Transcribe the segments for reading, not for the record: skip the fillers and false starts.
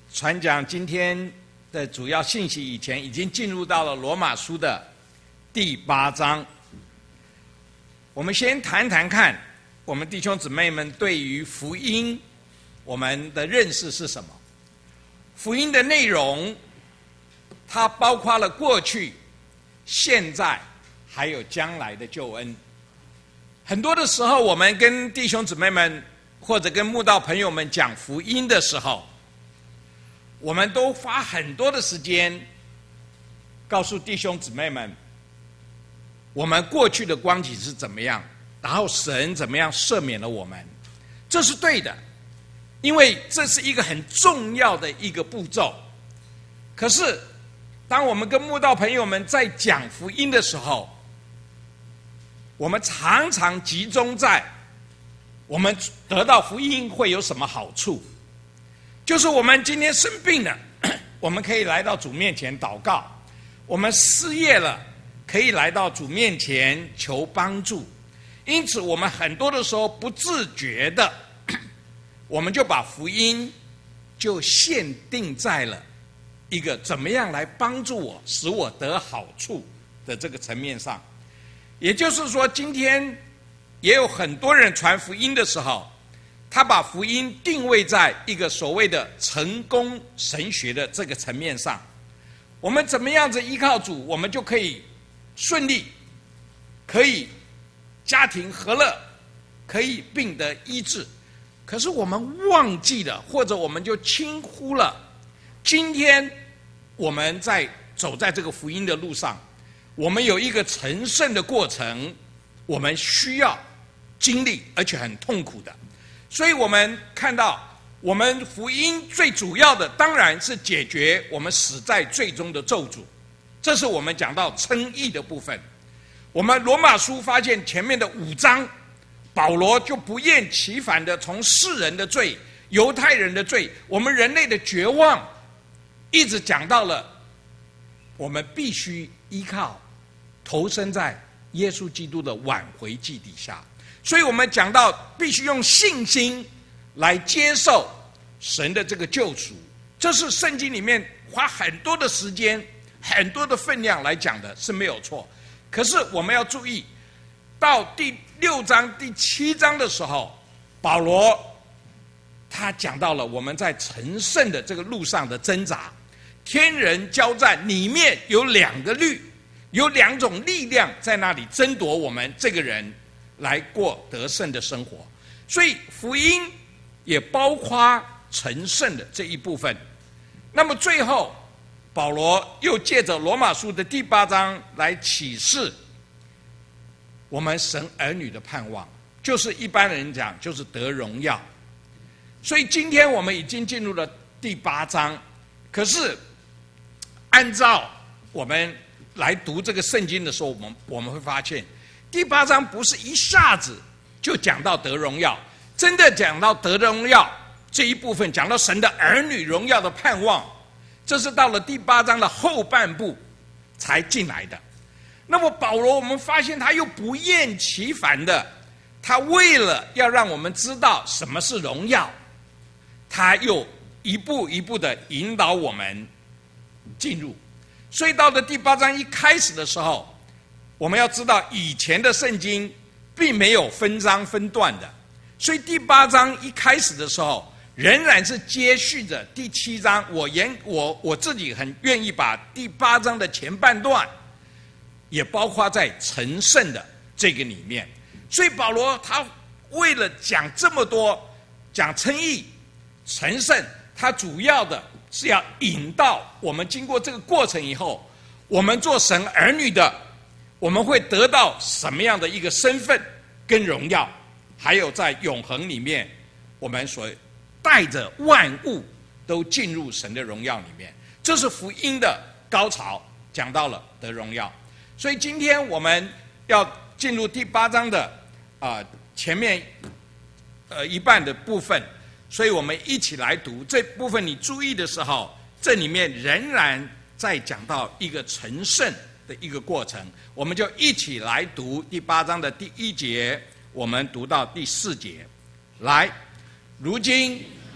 传讲今天的主要信息以前，已经进入到了罗马书的第8章。我们先谈谈看，我们弟兄姊妹们对于福音我们的认识是什么？福音的内容，它包括了过去、现在还有将来的救恩。很多的时候，我们跟弟兄姊妹们或者跟慕道朋友们讲福音的时候，我们都花很多的时间告诉弟兄姊妹们，我们过去的光景是怎么样，然后神怎么样赦免了我们。这是对的，因为这是一个很重要的一个步骤。可是当我们跟慕道朋友们在讲福音的时候，我们常常集中在我们得到福音会有什么好处，就是我们今天生病了，我们可以来到主面前祷告；我们失业了，可以来到主面前求帮助。因此我们很多的时候不自觉的，我们就把福音就限定在了一个怎么样来帮助我使我得好处的这个层面上。也就是说，今天也有很多人传福音的时候，他把福音定位在一个所谓的成功神学的这个层面上。我们怎么样子依靠主，我们就可以顺利，可以家庭和乐，可以病得医治。可是我们忘记了，或者我们就轻忽了，今天我们在走在这个福音的路上，我们有一个成圣的过程，我们需要经历，而且很痛苦的。所以我们看到，我们福音最主要的当然是解决我们死在罪中的咒诅，这是我们讲到称义的部分。我们罗马书发现前面的5章，保罗就不厌其烦的从世人的罪、犹太人的罪、我们人类的绝望，一直讲到了我们必须依靠投身在耶稣基督的挽回祭底下。所以我们讲到必须用信心来接受神的这个救赎，这是圣经里面花很多的时间、很多的分量来讲的，是没有错。可是我们要注意，到第6章、第7章的时候，保罗他讲到了我们在成圣的这个路上的挣扎，天人交战里面有2个律，有2种力量在那里争夺我们这个人来过得胜的生活。所以福音也包括成圣的这一部分。那么最后保罗又借着罗马书的第8章来启示我们神儿女的盼望，就是一般人讲就是得荣耀。所以今天我们已经进入了第8章，可是按照我们来读这个圣经的时候，我们会发现第8章不是一下子就讲到得荣耀，真的讲到得荣耀这一部分，讲到神的儿女荣耀的盼望，这是到了第8章的后半部才进来的。那么保罗我们发现他又不厌其烦的，他为了要让我们知道什么是荣耀，他又一步一步的引导我们进入。所以到了第8章一开始的时候，我们要知道以前的圣经并没有分章分段的，所以第8章一开始的时候仍然是接续着第7章。我自己很愿意把第8章的前半段也包括在成圣的这个里面。所以保罗他为了讲这么多，讲称义、成圣，他主要的是要引导我们经过这个过程以后，我们做神儿女的，我们会得到什么样的一个身份跟荣耀，还有在永恒里面我们所带着万物都进入神的荣耀里面。这是福音的高潮，讲到了得荣耀。所以今天我们要进入第8章的前面一半的部分，所以我们一起来读这部分。你注意的时候，这里面仍然在讲到一个成圣的一个过程。我们就一起来读第8章的第1节，我们读到第4节。来，如今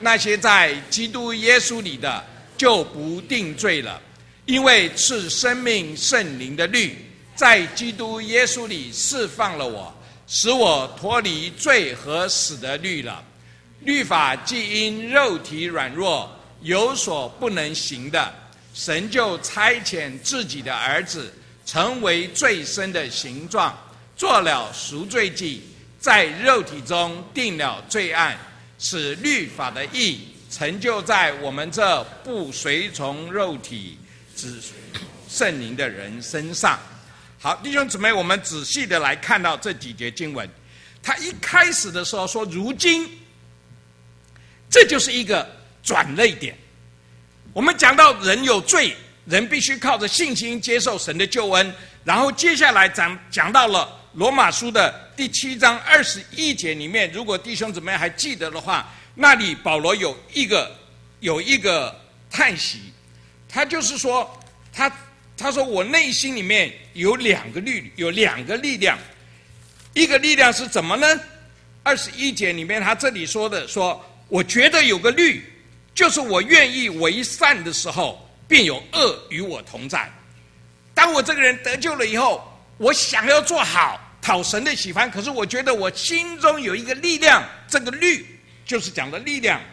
那些在基督耶稣里的，就不定罪了，因为赐生命圣灵的律，在基督耶稣里释放了我，使我脱离罪和死的律了。律法既因肉体软弱有所不能行的，神就差遣自己的儿子，成为罪身的形状，做了赎罪祭，在肉体中定了罪案，使律法的义成就在我们这不随从肉体只圣灵的人身上。好，弟兄姊妹，我们仔细的来看到这几节经文。他一开始的时候说如今，这就是一个转捩点。我们讲到人有罪，人必须靠着信心接受神的救恩，然后接下来讲到了罗马书的第7章21节里面，如果弟兄姊妹还记得的话，那里保罗有一个叹息，他就是说他说我内心里面有两个力量，一个力量是怎么呢？21节里面他这里说的，说我觉得有个律，就是我愿意为善的时候，便有恶与我同在。当我这个人得救了以后，我想要做好，讨神的喜欢，可是我觉得我心中有一个力量，这个律就是讲的力量，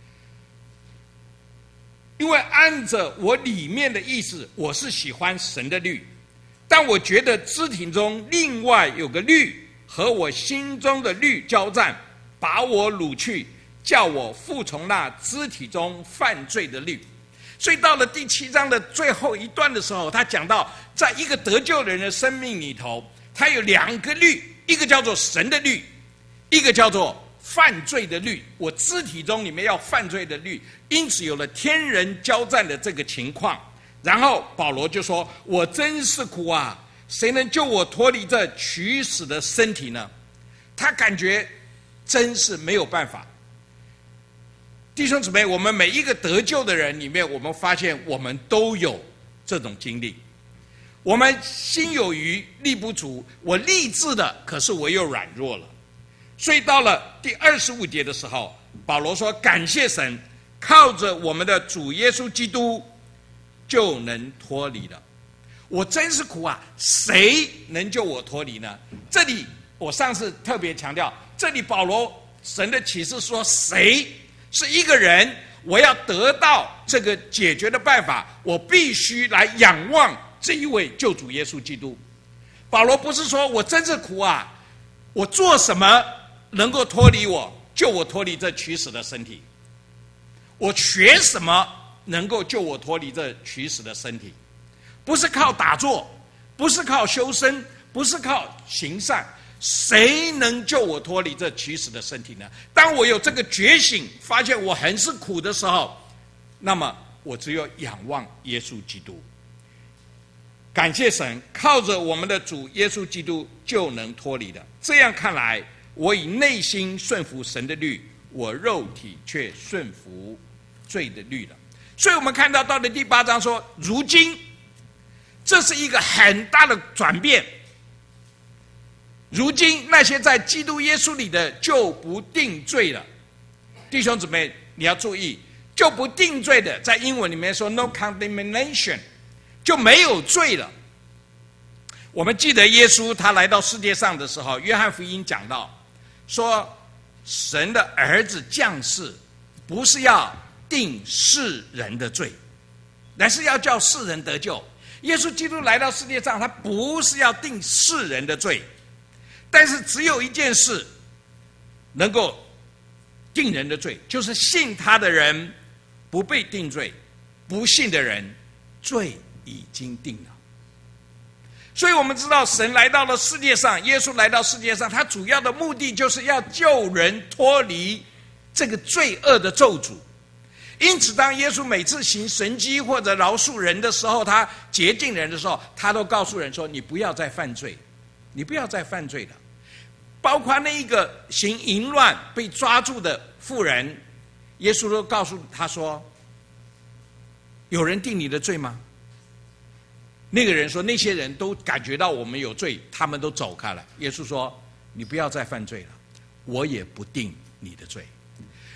因为按着我里面的意思，我是喜欢神的律，但我觉得肢体中另外有个律和我心中的律交战，把我掳去，叫我服从那肢体中犯罪的律。所以到了第7章的最后一段的时候，他讲到在一个得救人的生命里头，他有两个律，一个叫做神的律，一个叫做犯罪的律，我肢体中里面要犯罪的律，因此有了天人交战的这个情况。然后保罗就说，我真是苦啊，谁能救我脱离这取死的身体呢？他感觉真是没有办法。弟兄姊妹，我们每一个得救的人里面，我们发现我们都有这种经历。我们心有余力不足，我立志的，可是我又软弱了。所以到了第25节的时候，保罗说，感谢神，靠着我们的主耶稣基督就能脱离了。我真是苦啊，谁能救我脱离呢？这里我上次特别强调，这里保罗神的启示说，谁是一个人，我要得到这个解决的办法，我必须来仰望这一位救主耶稣基督。保罗不是说我真是苦啊，我做什么能够脱离我，救我脱离这取死的身体？我学什么能够救我脱离这取死的身体？不是靠打坐，不是靠修身，不是靠行善，谁能救我脱离这取死的身体呢？当我有这个觉醒，发现我很是苦的时候，那么我只有仰望耶稣基督。感谢神，靠着我们的主耶稣基督就能脱离的。这样看来，我以内心顺服神的律，我肉体却顺服罪的律了。所以我们看到了第8章说，如今这是一个很大的转变。如今那些在基督耶稣里的就不定罪了。弟兄姊妹，你要注意，就不定罪的，在英文里面说 no condemnation， 就没有罪了。我们记得耶稣他来到世界上的时候，约翰福音讲到说，神的儿子降世不是要定世人的罪，乃是要叫世人得救。耶稣基督来到世界上，他不是要定世人的罪，但是只有一件事能够定人的罪，就是信他的人不被定罪，不信的人罪已经定了。所以我们知道神来到了世界上，耶稣来到世界上，他主要的目的就是要救人脱离这个罪恶的咒诅。因此当耶稣每次行神迹或者饶恕人的时候，他洁净人的时候，他都告诉人说，你不要再犯罪，你不要再犯罪了。包括那一个行淫乱被抓住的妇人，耶稣都告诉他说，有人定你的罪吗？那个人说，那些人都感觉到我们有罪，他们都走开了。耶稣说，你不要再犯罪了，我也不定你的罪。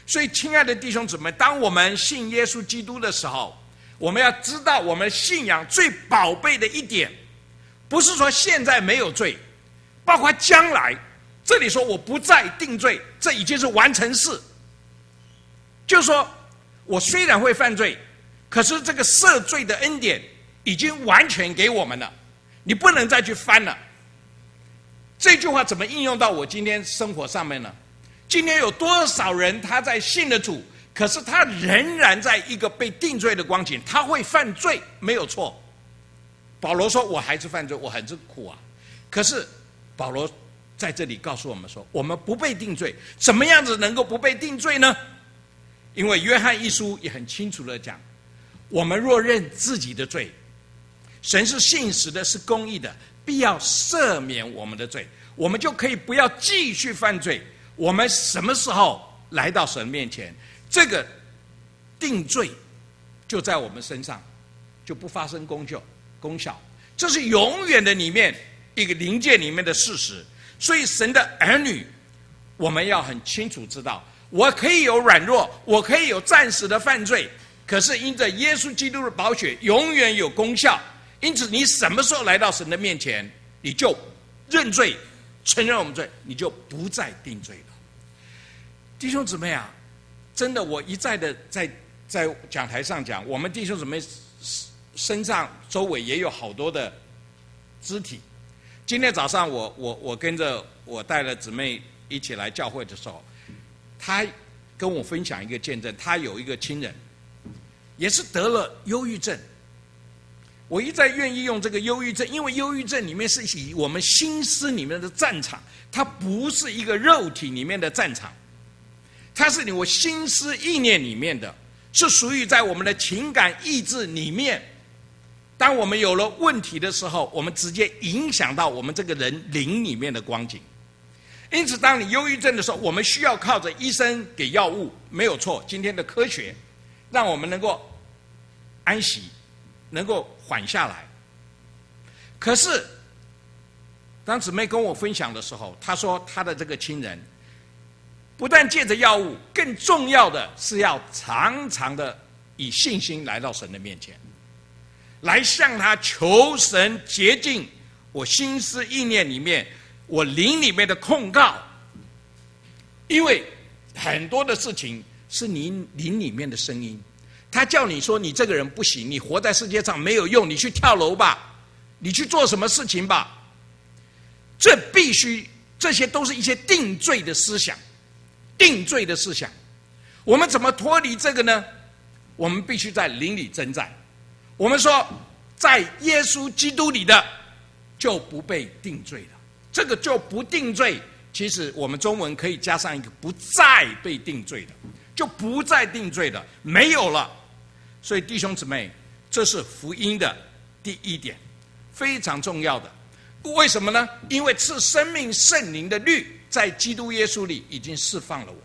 所以，亲爱的弟兄姊妹，当我们信耶稣基督的时候，我们要知道，我们信仰最宝贝的一点，不是说现在没有罪，包括将来。这里说我不再定罪，这已经是完成式。就是说我虽然会犯罪，可是这个赦罪的恩典已经完全给我们了，你不能再去翻了。这句话怎么应用到我今天生活上面呢？今天有多少人他在信了主，可是他仍然在一个被定罪的光景，他会犯罪，没有错。保罗说我还是犯罪，我很苦啊。可是保罗在这里告诉我们说，我们不被定罪，怎么样子能够不被定罪呢？因为约翰一书也很清楚的讲，我们若认自己的罪，神是信实的，是公义的，必要赦免我们的罪，我们就可以不要继续犯罪。我们什么时候来到神面前，这个定罪就在我们身上，就不发生功效，这是永远的里面一个灵界里面的事实。所以神的儿女，我们要很清楚知道，我可以有软弱，我可以有暂时的犯罪，可是因着耶稣基督的宝血永远有功效。因此你什么时候来到神的面前，你就认罪，承认我们罪，你就不再定罪了。弟兄姊妹啊，真的我一再的在讲台上讲，我们弟兄姊妹身上周围也有好多的肢体。今天早上我跟着我带了姊妹一起来教会的时候，她跟我分享一个见证，她有一个亲人也是得了忧郁症。我一再愿意用这个忧郁症，因为忧郁症里面是以我们心思里面的战场，它不是一个肉体里面的战场，它是我心思意念里面的，是属于在我们的情感意志里面。当我们有了问题的时候，我们直接影响到我们这个人灵里面的光景。因此当你忧郁症的时候，我们需要靠着医生给药物，没有错，今天的科学让我们能够安息，能够缓下来。可是当姊妹跟我分享的时候，她说她的这个亲人不但借着药物，更重要的是要常常的以信心来到神的面前，来向他求神洁净我心思意念里面，我灵里面的控告。因为很多的事情是你灵里面的声音，他叫你说你这个人不行，你活在世界上没有用，你去跳楼吧，你去做什么事情吧。这必须，这些都是一些定罪的思想，定罪的思想。我们怎么脱离这个呢？我们必须在灵里征战。我们说在耶稣基督里的就不被定罪了，这个就不定罪，其实我们中文可以加上一个不再被定罪的，就不再定罪的，没有了。所以弟兄姊妹，这是福音的第一点，非常重要的。为什么呢？因为赐生命圣灵的律在基督耶稣里已经释放了我，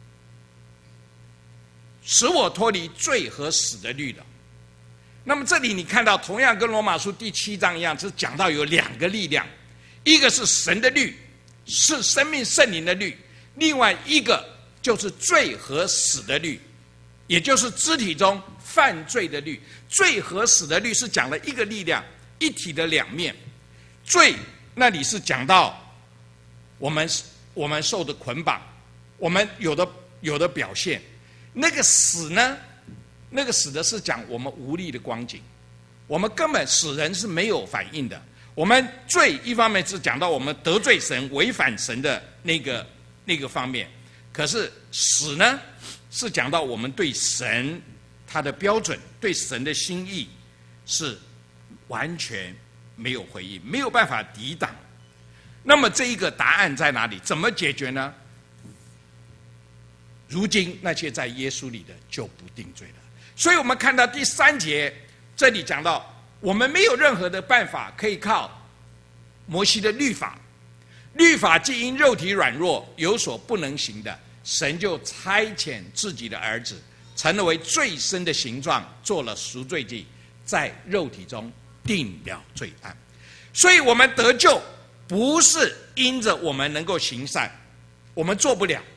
使我脱离罪和死的律了。那么这里你看到，同样跟罗马书第7章一样，是讲到有两个力量，一个是神的律，是生命圣灵的律；另外一个就是罪和死的律，也就是肢体中犯罪的律。罪和死的律是讲了一个力量，一体的两面。罪那里是讲到我们受的捆绑，我们有的表现。那个死呢？那个死的是讲我们无力的光景，我们根本死人是没有反应的。我们罪一方面是讲到我们得罪神、违反神的那个方面，可是死呢是讲到我们对神他的标准、对神的心意是完全没有回应，没有办法抵挡。那么这一个答案在哪里？怎么解决呢？如今那些在耶稣里的就不定罪了。所以我们看到第3节，这里讲到我们没有任何的办法可以靠摩西的律法，律法既因肉体软弱有所不能行的，神就差遣自己的儿子，成了为最深的形状，做了赎罪祭，在肉体中定了罪案。所以我们得救不是因着我们能够行善，我们做不了，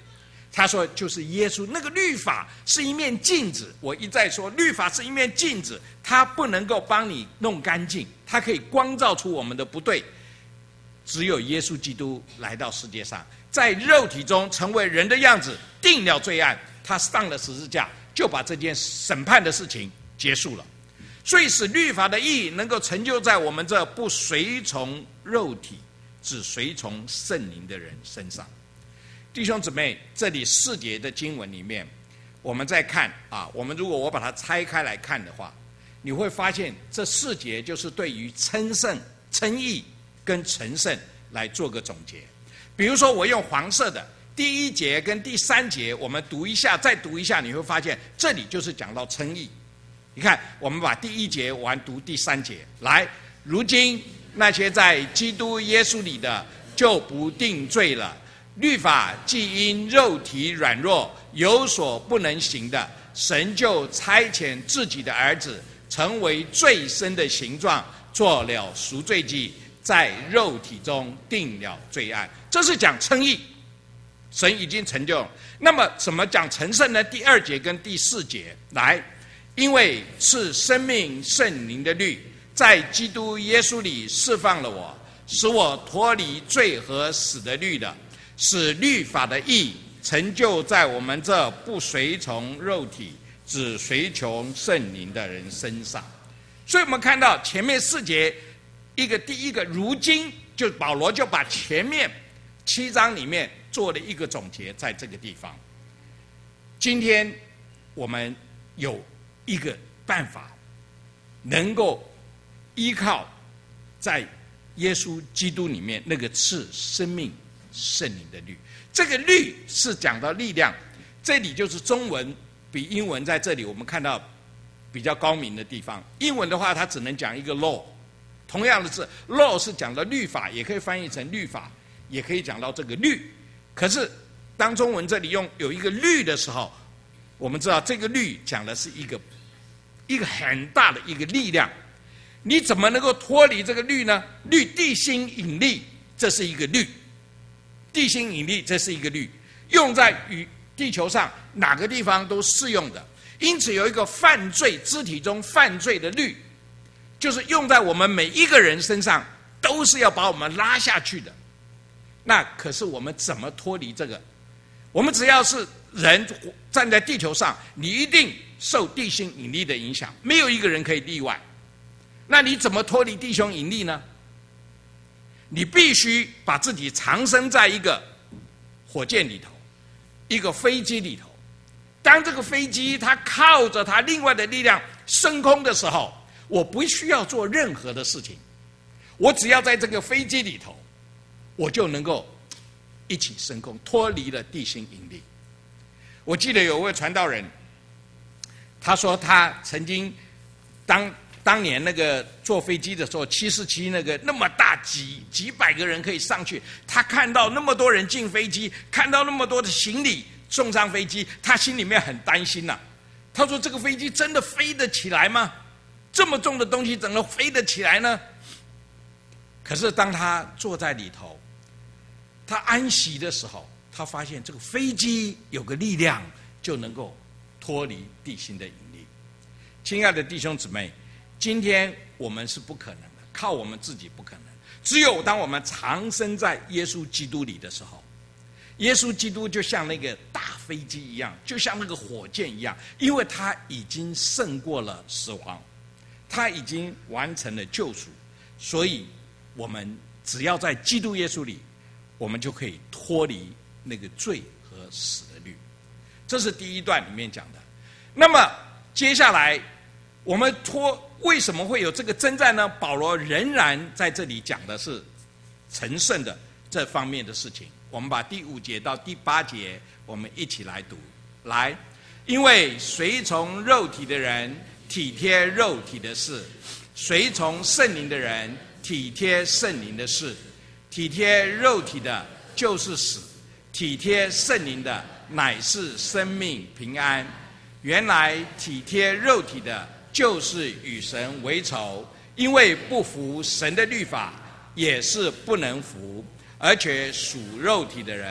他说就是耶稣，那个律法是一面镜子。我一再说，律法是一面镜子，它不能够帮你弄干净，它可以光照出我们的不对。只有耶稣基督来到世界上，在肉体中成为人的样子，定了罪案，他上了十字架，就把这件审判的事情结束了。所以使律法的义能够成就在我们这不随从肉体，只随从圣灵的人身上。弟兄姊妹，这里4节的经文里面，我们再看我们如果我把它拆开来看的话，你会发现这4节就是对于称圣、称义跟成圣来做个总结。比如说我用黄色的第1节跟第3节，我们读一下，再读一下，你会发现这里就是讲到称义。你看，我们把第1节完读第3节来。如今那些在基督耶稣里的，就不定罪了。律法既因肉体软弱有所不能行的，神就差遣自己的儿子，成为罪身的形状，做了赎罪祭，在肉体中定了罪案。这是讲称义，神已经成就了。那么怎么讲成圣呢？第2节跟第4节来，因为是生命圣灵的律，在基督耶稣里释放了我，使我脱离罪和死的律的，使律法的义成就在我们这不随从肉体，只随从圣灵的人身上。所以我们看到前面4节，第一个如今，就保罗就把前面7章里面做了一个总结，在这个地方。今天我们有一个办法，能够依靠在耶稣基督里面那个赐生命圣灵的律。这个律是讲到力量，这里就是中文比英文在这里我们看到比较高明的地方。英文的话，它只能讲一个 law， 同样的字 law 是讲到律法，也可以翻译成律法，也可以讲到这个律。可是当中文这里有一个律的时候，我们知道这个律讲的是一个很大的一个力量。你怎么能够脱离这个律呢？律，地心引力，这是一个律。地心引力，这是一个律，用在与地球上哪个地方都适用的。因此有一个犯罪肢体中犯罪的律，就是用在我们每一个人身上，都是要把我们拉下去的。那可是我们怎么脱离这个？我们只要是人站在地球上，你一定受地心引力的影响，没有一个人可以例外。那你怎么脱离地心引力呢？你必须把自己藏身在一个火箭里头，一个飞机里头。当这个飞机它靠着它另外的力量升空的时候，我不需要做任何的事情，我只要在这个飞机里头，我就能够一起升空，脱离了地心引力。我记得有位传道人，他说他曾经当年那个坐飞机的时候，747那么大几百个人可以上去，他看到那么多人进飞机，看到那么多的行李送上飞机，他心里面很担心呐。他说这个飞机真的飞得起来吗？这么重的东西怎么飞得起来呢？可是当他坐在里头，他安息的时候，他发现这个飞机有个力量就能够脱离地心的引力。亲爱的弟兄姊妹，今天我们是不可能的，靠我们自己不可能。只有当我们藏身在耶稣基督里的时候，耶稣基督就像那个大飞机一样，就像那个火箭一样，因为他已经胜过了死亡，他已经完成了救赎，所以我们只要在基督耶稣里，我们就可以脱离那个罪和死的律。这是第一段里面讲的。那么接下来我们为什么会有这个征战呢？保罗仍然在这里讲的是成圣的这方面的事情。我们把第5节到第8节我们一起来读。来，因为随从肉体的人体贴肉体的事，随从圣灵的人体贴圣灵的事。体贴肉体的就是死，体贴圣灵的乃是生命平安。原来体贴肉体的就是与神为仇，因为不服神的律法，也是不能服，而且属肉体的人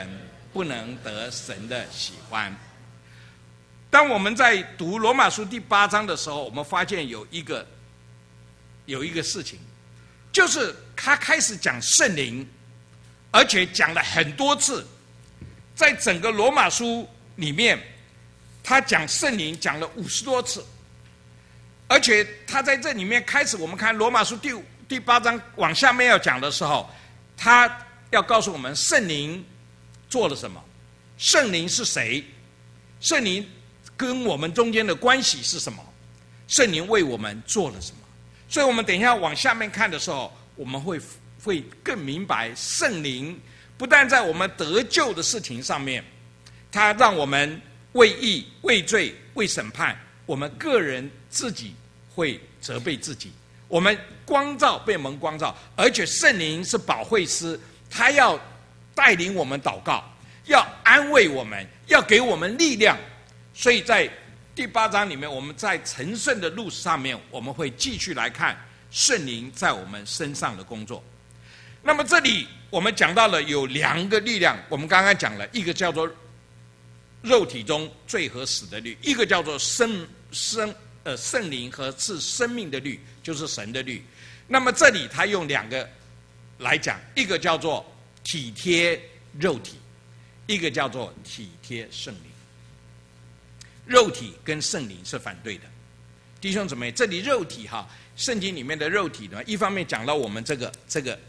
不能得神的喜欢。当我们在读罗马书第8章的时候，我们发现有一个事情，就是他开始讲圣灵，而且讲了很多次。在整个罗马书里面，他讲圣灵讲了50多次，而且他在这里面开始，我们看罗马书第8章往下面要讲的时候，他要告诉我们圣灵做了什么，圣灵是谁，圣灵跟我们中间的关系是什么，圣灵为我们做了什么。所以我们等一下往下面看的时候，我们会更明白圣灵不但在我们得救的事情上面，他让我们为义、为罪、为审判，我们个人自己会责备自己，我们被蒙光照，而且圣灵是保惠师，他要带领我们祷告，要安慰我们，要给我们力量。所以在第8章里面，我们在成圣的路上面，我们会继续来看圣灵在我们身上的工作。那么这里我们讲到了有2个力量，我们刚刚讲了一个叫做肉体中罪和死的律，一个叫做圣灵和赐生命的律，就是神的律。那么这里他用2个来讲，一个叫做体贴肉体，一个叫做体贴圣灵。肉体跟圣灵是反对的，弟兄姊妹，这里肉体圣经里面的肉体呢，一方面讲到我们这个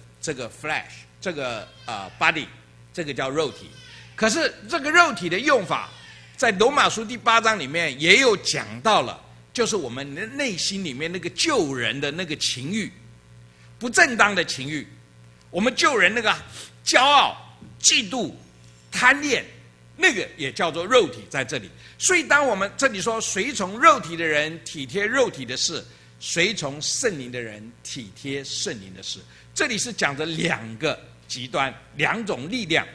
flesh， 这个body， 这个叫肉体。可是这个肉体的用法，在罗马书第8章里面也有讲到了，就是我们的内心里面那个救人的那个情欲，不正当的情欲，我们救人那个骄傲、嫉妒、贪恋，那个也叫做肉体在这里。所以当我们这里说随从肉体的人体贴肉体的事，随从圣灵的人体贴圣灵的事，这里是讲着2个极端，2种力量。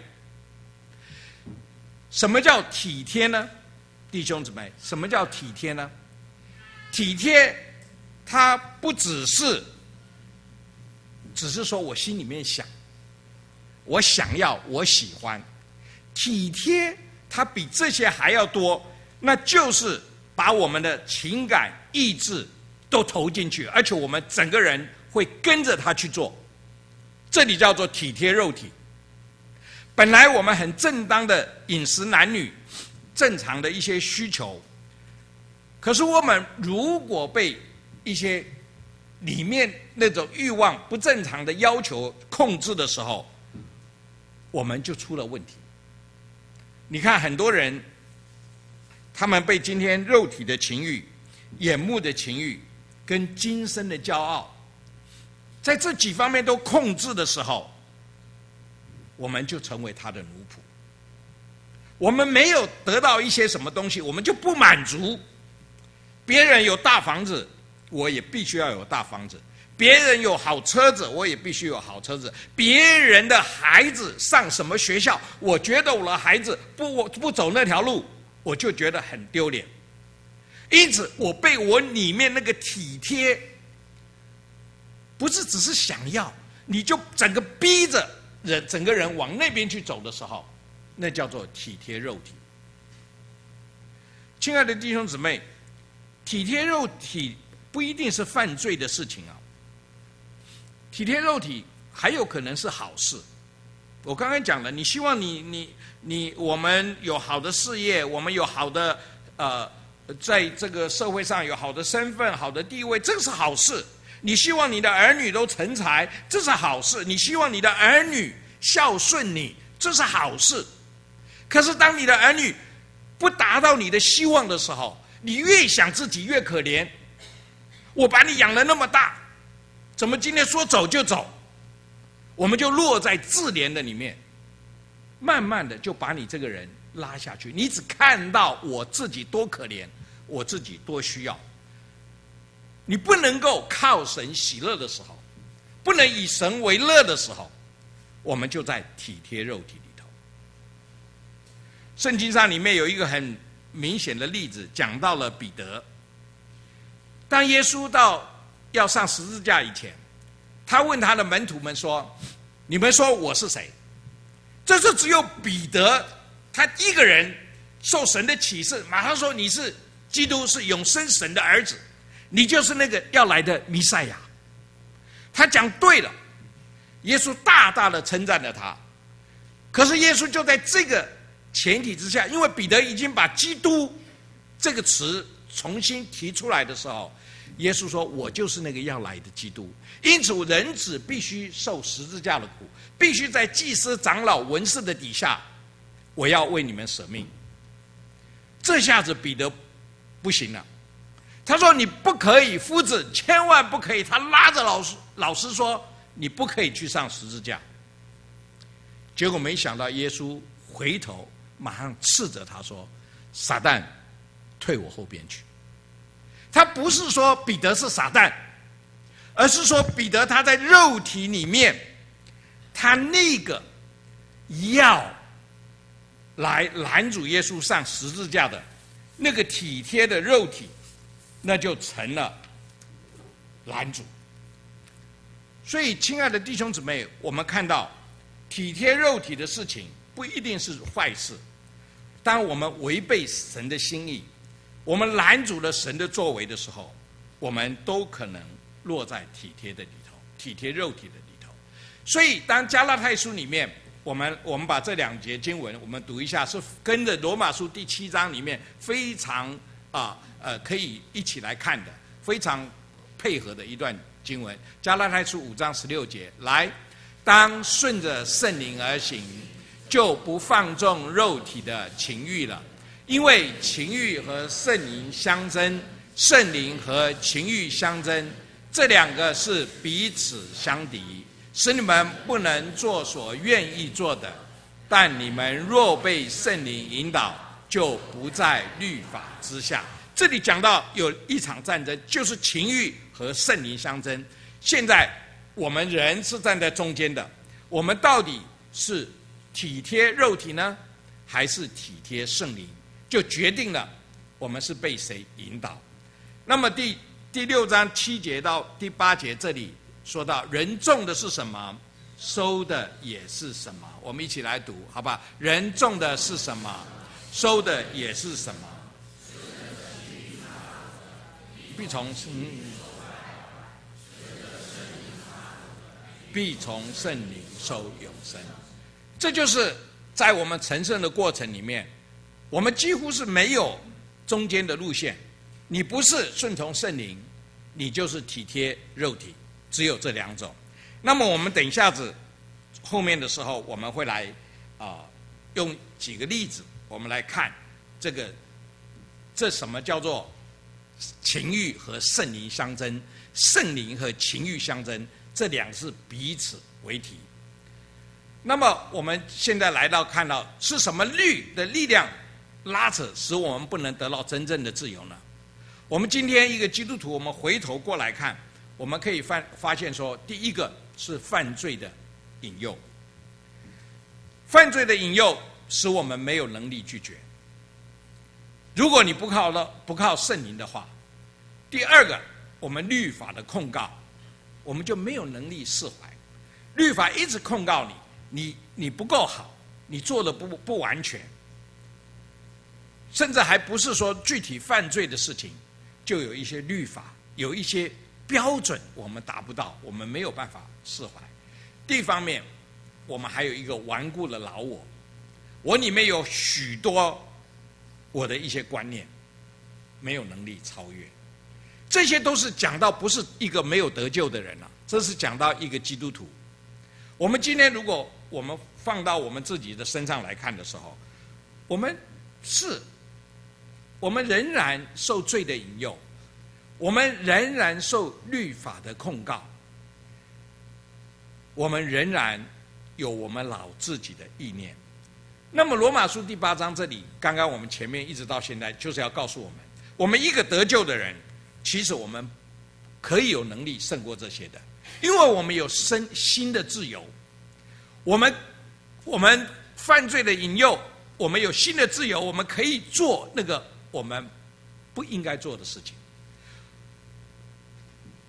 什么叫体贴呢？弟兄姊妹，什么叫体贴呢？体贴它不只是说我心里面想，我想要，我喜欢。体贴它比这些还要多，那就是把我们的情感、意志都投进去，而且我们整个人会跟着他去做。这里叫做体贴肉体。本来我们很正当的饮食男女正常的一些需求，可是我们如果被一些里面那种欲望不正常的要求控制的时候，我们就出了问题。你看很多人，他们被今天肉体的情欲、眼目的情欲跟今生的骄傲，在这几方面都控制的时候，我们就成为他的奴仆。我们没有得到一些什么东西，我们就不满足。别人有大房子，我也必须要有大房子；别人有好车子，我也必须有好车子；别人的孩子上什么学校，我觉得我的孩子不走那条路，我就觉得很丢脸。因此，我被我里面那个体贴，不是只是想要，你就整个逼着整个人往那边去走的时候，那叫做体贴肉体。亲爱的弟兄姊妹，体贴肉体不一定是犯罪的事情啊。体贴肉体还有可能是好事。我刚才讲了，你希望我们有好的事业，我们有好的在这个社会上有好的身份、好的地位，这个是好事。你希望你的儿女都成才，这是好事。你希望你的儿女孝顺你，这是好事。可是当你的儿女不达到你的希望的时候，你越想自己越可怜。我把你养了那么大，怎么今天说走就走？我们就落在自怜的里面，慢慢的就把你这个人拉下去。你只看到我自己多可怜，我自己多需要。你不能够靠神喜乐的时候，不能以神为乐的时候，我们就在体贴肉体里头。圣经上里面有一个很明显的例子，讲到了彼得。当耶稣要上十字架以前，他问他的门徒们说：“你们说我是谁？” 这是只有彼得他一个人受神的启示，马上说你是基督，是永生神的儿子，你就是那个要来的弥赛亚。他讲对了，耶稣大大的称赞了他。可是耶稣就在这个前提之下，因为彼得已经把基督这个词重新提出来的时候，耶稣说我就是那个要来的基督，因此人子必须受十字架的苦，必须在祭司长老文士的底下，我要为你们舍命。这下子彼得不行了，他说你不可以，夫子千万不可以。他拉着老师说你不可以去上十字架。结果没想到耶稣回头马上斥责他说，撒旦退我后边去。他不是说彼得是撒旦，而是说彼得他在肉体里面，他那个要来拦阻耶稣上十字架的那个体贴的肉体，那就成了拦阻。所以亲爱的弟兄姊妹，我们看到体贴肉体的事情不一定是坏事。当我们违背神的心意，我们拦阻了神的作为的时候，我们都可能落在体贴的里头，体贴肉体的里头。所以当加拉太书里面，我们把这2节经文我们读一下，是跟着罗马书第7章里面非常可以一起来看的，非常配合的一段经文。加拉太书5章16节，来，当顺着圣灵而行，就不放纵肉体的情欲了，因为情欲和圣灵相争，圣灵和情欲相争，这2个是彼此相敌，使你们不能做所愿意做的。但你们若被圣灵引导，就不在律法之下。这里讲到有一场战争，就是情欲和圣灵相争。现在我们人是站在中间的，我们到底是体贴肉体呢，还是体贴圣灵，就决定了我们是被谁引导。那么第6章7节到第8节，这里说到人种的是什么，收的也是什么。我们一起来读好吧？人种的是什么，收的也是什么，必从圣灵收永生。这就是在我们成圣的过程里面，我们几乎是没有中间的路线。你不是顺从圣灵，你就是体贴肉体，只有这2种。那么我们等一下子后面的时候，我们会来用几个例子，我们来看这什么叫做情欲和圣灵相争，圣灵和情欲相争，这2是彼此为敌。那么我们现在看到是什么律的力量拉扯，使我们不能得到真正的自由呢？我们今天一个基督徒，我们回头过来看，我们可以发现说，第一个是犯罪的引诱。犯罪的引诱使我们没有能力拒绝。如果你不靠圣灵的话，第二个，我们律法的控告，我们就没有能力释怀。律法一直控告你不够好，你做的不完全，甚至还不是说具体犯罪的事情，就有一些律法，有一些标准我们达不到，我们没有办法释怀。第一方面，我们还有一个顽固的老我里面有许多我的一些观念，没有能力超越。这些都是讲到不是一个没有得救的人了，这是讲到一个基督徒。我们今天如果我们放到我们自己的身上来看的时候，我们仍然受罪的引诱，我们仍然受律法的控告，我们仍然有我们老自己的意念。那么罗马书第8章这里，刚刚我们前面一直到现在，就是要告诉我们一个得救的人，其实我们可以有能力胜过这些的，因为我们有新的自由。我们犯罪的引诱，我们有新的自由，我们可以做那个我们不应该做的事情。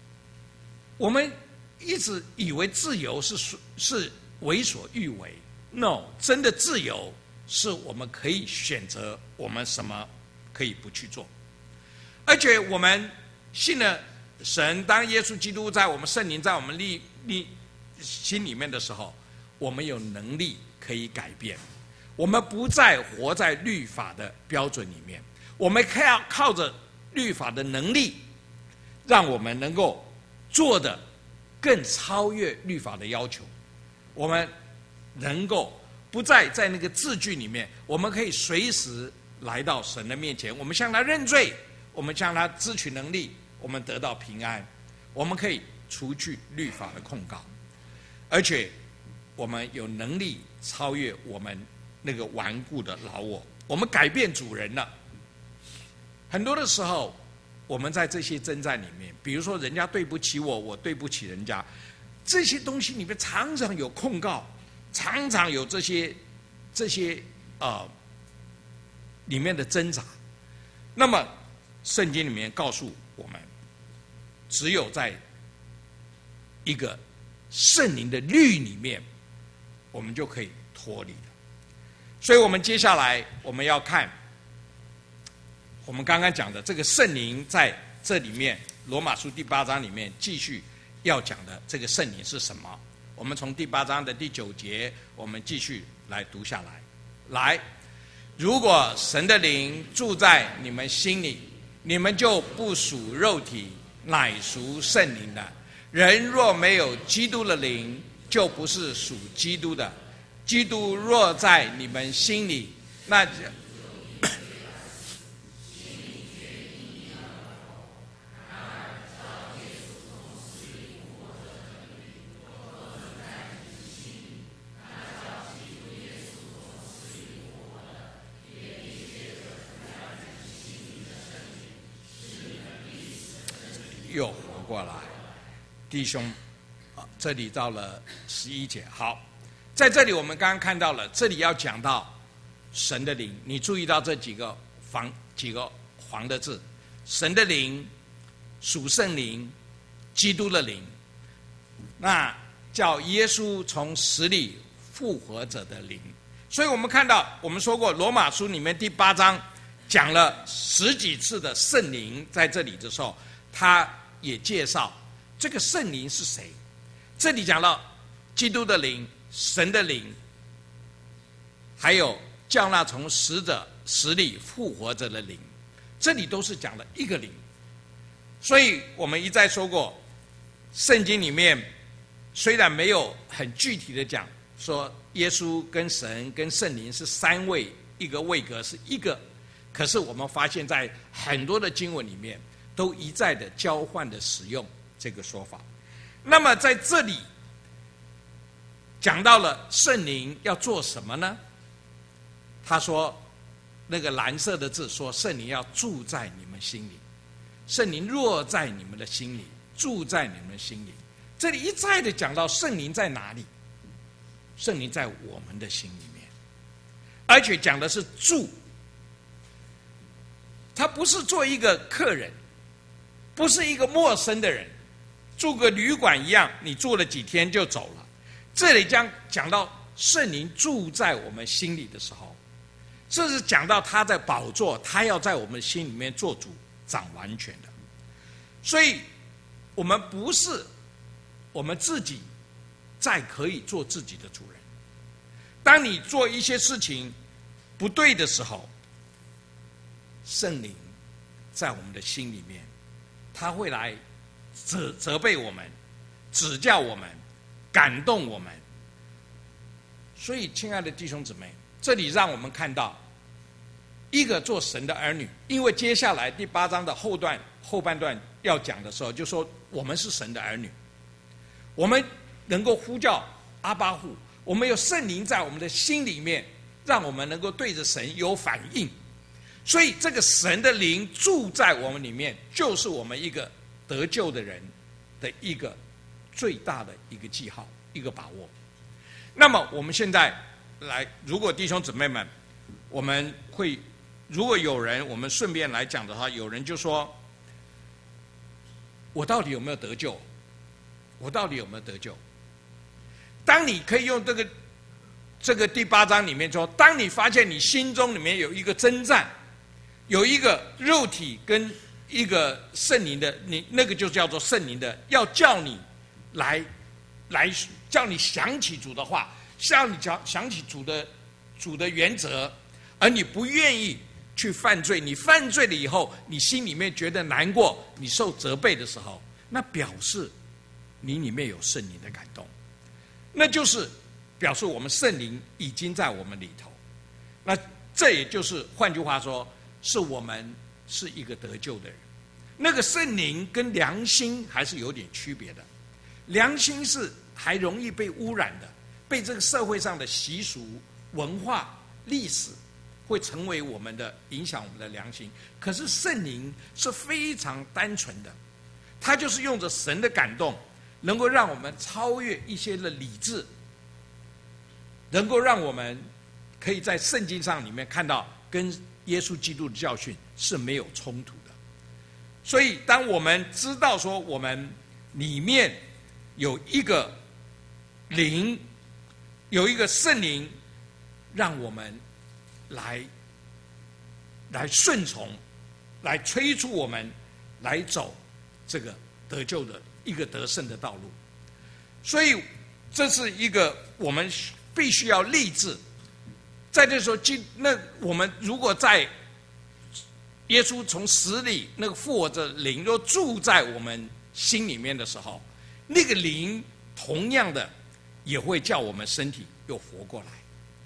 我们一直以为自由是为所欲为， No， 真的自由是我们可以选择我们什么可以不去做，而且我们信了神，当耶稣基督在我们圣灵在我们心里面的时候，我们有能力可以改变，我们不再活在律法的标准里面，我们靠着律法的能力，让我们能够做的更超越律法的要求，我们能够不再在那个字句里面，我们可以随时来到神的面前，我们向他认罪，我们向他支取能力，我们得到平安，我们可以除去律法的控告，而且我们有能力超越我们那个顽固的老我，我们改变主人了。很多的时候我们在这些征战里面，比如说人家对不起我，我对不起人家，这些东西里面常常有控告，常常有这些里面的挣扎。那么圣经里面告诉我们，只有在一个圣灵的律里面，我们就可以脱离了。所以我们接下来我们要看我们刚刚讲的这个圣灵在这里面，罗马书第8章里面继续要讲的这个圣灵是什么。我们从第8章的第9节我们继续来读下来。来，如果神的灵住在你们心里，你们就不属肉体，乃属圣灵的。人若没有基督的灵，就不是属基督的。基督若在你们心里，那又活过来。弟兄，这里到了11节。好，在这里我们刚刚看到了，这里要讲到神的灵，你注意到这几个黄的字，神的灵、属圣灵、基督的灵，那叫耶稣从死里复活者的灵。所以我们看到，我们说过罗马书里面第8章讲了10几次的圣灵，在这里的时候他也介绍这个圣灵是谁。这里讲到基督的灵、神的灵，还有叫那从死里复活者的灵，这里都是讲了一个灵。所以我们一再说过，圣经里面虽然没有很具体的讲说耶稣跟神跟圣灵是3位，一个位格是一个，可是我们发现在很多的经文里面都一再的交换的使用这个说法。那么在这里讲到了圣灵要做什么呢？他说那个蓝色的字说圣灵要住在你们心里，圣灵若在你们的心里，住在你们心里。这里一再的讲到圣灵在哪里，圣灵在我们的心里面，而且讲的是住，他不是做一个客人，不是一个陌生的人，住个旅馆一样，你住了几天就走了。这里讲到圣灵住在我们心里的时候，这是讲到他在宝座，他要在我们心里面做主，掌完全的。所以我们不是我们自己再可以做自己的主人。当你做一些事情不对的时候，圣灵在我们的心里面，他会来责备我们，指教我们，感动我们。所以亲爱的弟兄姊妹，这里让我们看到一个做神的儿女，因为接下来第8章的后半段要讲的时候，就说我们是神的儿女，我们能够呼叫阿爸父，我们有圣灵在我们的心里面，让我们能够对着神有反应。所以这个神的灵住在我们里面，就是我们一个得救的人的一个最大的一个记号，一个把握。那么我们现在来，如果弟兄姊妹们，我们会，如果有人，我们顺便来讲的话，有人就说，我到底有没有得救？我到底有没有得救？当你可以用这个这个第8章里面说，当你发现你心中里面有一个征战，有一个肉体跟一个圣灵的，你那个就叫做圣灵的，要叫你来叫你想起主的话，叫你想起主的原则，而你不愿意去犯罪，你犯罪了以后，你心里面觉得难过，你受责备的时候，那表示你里面有圣灵的感动，那就是表示我们圣灵已经在我们里头。那这也就是换句话说，是我们是一个得救的人。那个圣灵跟良心还是有点区别的，良心是还容易被污染的，被这个社会上的习俗、文化、历史会成为我们的影响我们的良心。可是圣灵是非常单纯的，它就是用着神的感动，能够让我们超越一些的理智，能够让我们可以在圣经上里面看到跟耶稣基督的教训是没有冲突的。所以当我们知道说我们里面有一个灵，有一个圣灵，让我们来顺从，来催促我们来走这个得救的一个得胜的道路。所以这是一个我们必须要立志。在这时候，那我们如果在耶稣从死里那个复活的灵又住在我们心里面的时候，那个灵同样的也会叫我们身体又活过来。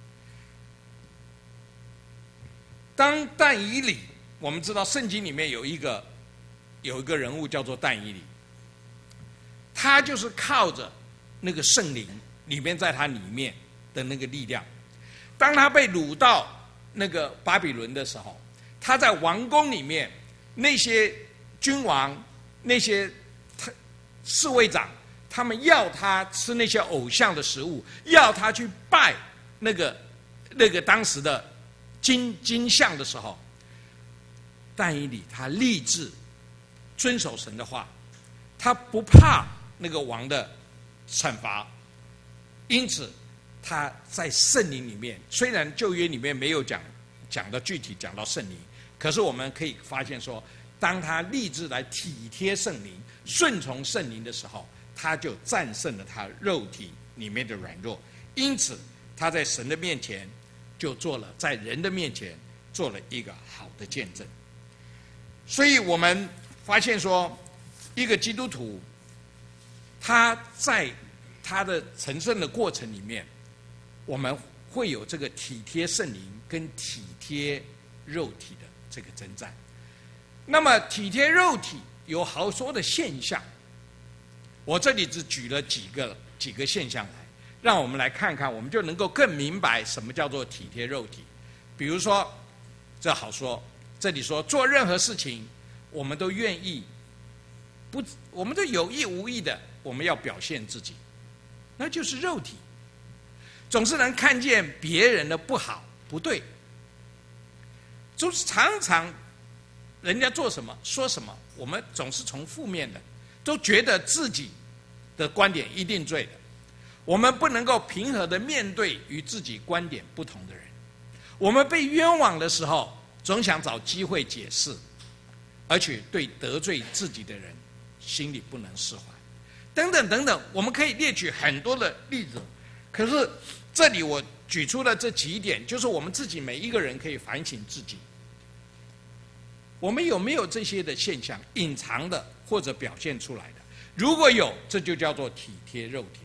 当但以理，我们知道圣经里面有一个人物叫做但以理，他就是靠着那个圣灵里面在他里面的那个力量，当他被掳到那个巴比伦的时候，他在王宫里面，那些君王、那些侍卫长，他们要他吃那些偶像的食物，要他去拜那个当时的金像的时候，但以理他立志遵守神的话，他不怕那个王的惩罚，因此他在圣灵里面，虽然旧约里面没有讲到具体讲到圣灵，可是我们可以发现说，当他立志来体贴圣灵、顺从圣灵的时候，他就战胜了他肉体里面的软弱，因此他在神的面前就在人的面前做了一个好的见证。所以我们发现说，一个基督徒他在他的成圣的过程里面，我们会有这个体贴圣灵跟体贴肉体的这个征战。那么体贴肉体有好多的现象，我这里只举了几个现象来，让我们来看看，我们就能够更明白什么叫做体贴肉体。比如说，这好说，这里说做任何事情，我们都愿意，我们都有意无意的，我们要表现自己，那就是肉体。总是能看见别人的不好不对，就是常常人家做什么说什么，我们总是从负面的，都觉得自己的观点一定对的，我们不能够平和的面对与自己观点不同的人，我们被冤枉的时候总想找机会解释，而且对得罪自己的人心里不能释怀，等等等等，我们可以列举很多的例子。可是这里我举出了这几点，就是我们自己每一个人可以反省自己，我们有没有这些的现象，隐藏的或者表现出来的？如果有，这就叫做体贴肉体。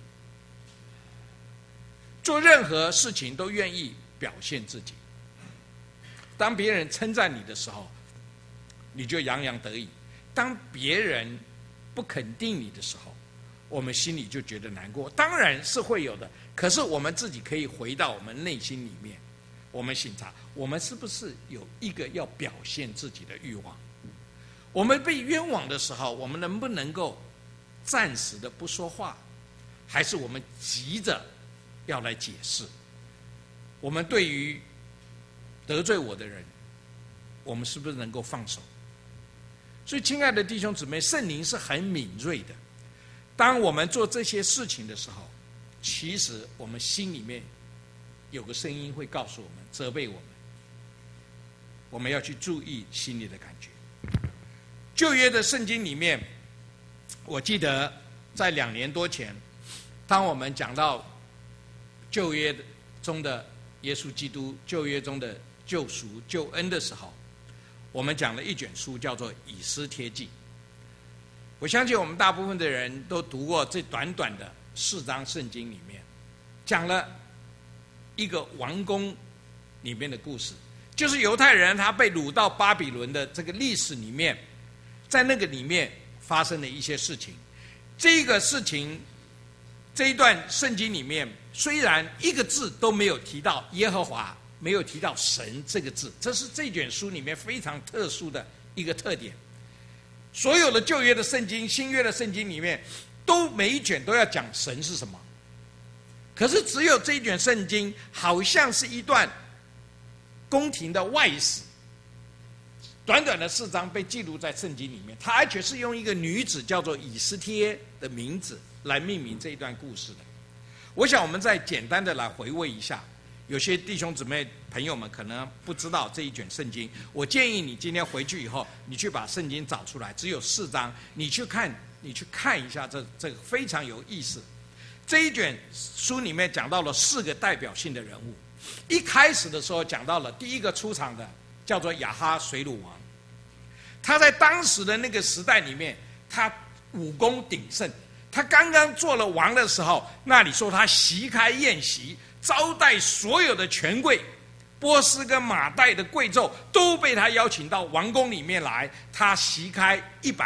做任何事情都愿意表现自己，当别人称赞你的时候，你就洋洋得意；当别人不肯定你的时候，我们心里就觉得难过。当然是会有的，可是我们自己可以回到我们内心里面，我们省察，我们是不是有一个要表现自己的欲望？我们被冤枉的时候，我们能不能够暂时的不说话，还是我们急着要来解释？我们对于得罪我的人，我们是不是能够放手？所以亲爱的弟兄姊妹，圣灵是很敏锐的，当我们做这些事情的时候，其实我们心里面有个声音会告诉我们，责备我们，我们要去注意心里的感觉。旧约的圣经里面，我记得在2年多前，当我们讲到旧约中的耶稣基督，旧约中的救赎救恩的时候，我们讲了一卷书叫做《以斯帖记》。我相信我们大部分的人都读过这短短的4章圣经里面，讲了一个王宫里面的故事，就是犹太人他被掳到巴比伦的这个历史里面，在那个里面发生的一些事情。这个事情，这一段圣经里面虽然一个字都没有提到耶和华，没有提到神这个字，这是这卷书里面非常特殊的一个特点。所有的旧约的圣经、新约的圣经里面，都每一卷都要讲神是什么，可是只有这一卷圣经好像是一段宫廷的外史，短短的4章被记录在圣经里面，它而且是用一个女子叫做以斯帖的名字来命名这一段故事的。我想我们再简单的来回味一下，有些弟兄姊妹朋友们可能不知道这一卷圣经，我建议你今天回去以后，你去把圣经找出来，只有4章，你去看一下，这个非常有意思。这一卷书里面讲到了4个代表性的人物。一开始的时候讲到了第一个出场的叫做亚哈水鲁王，他在当时的那个时代里面，他武功鼎盛，他刚刚做了王的时候，那里说他席开宴席，招待所有的权贵，波斯跟马代的贵胄都被他邀请到王宫里面来，他席开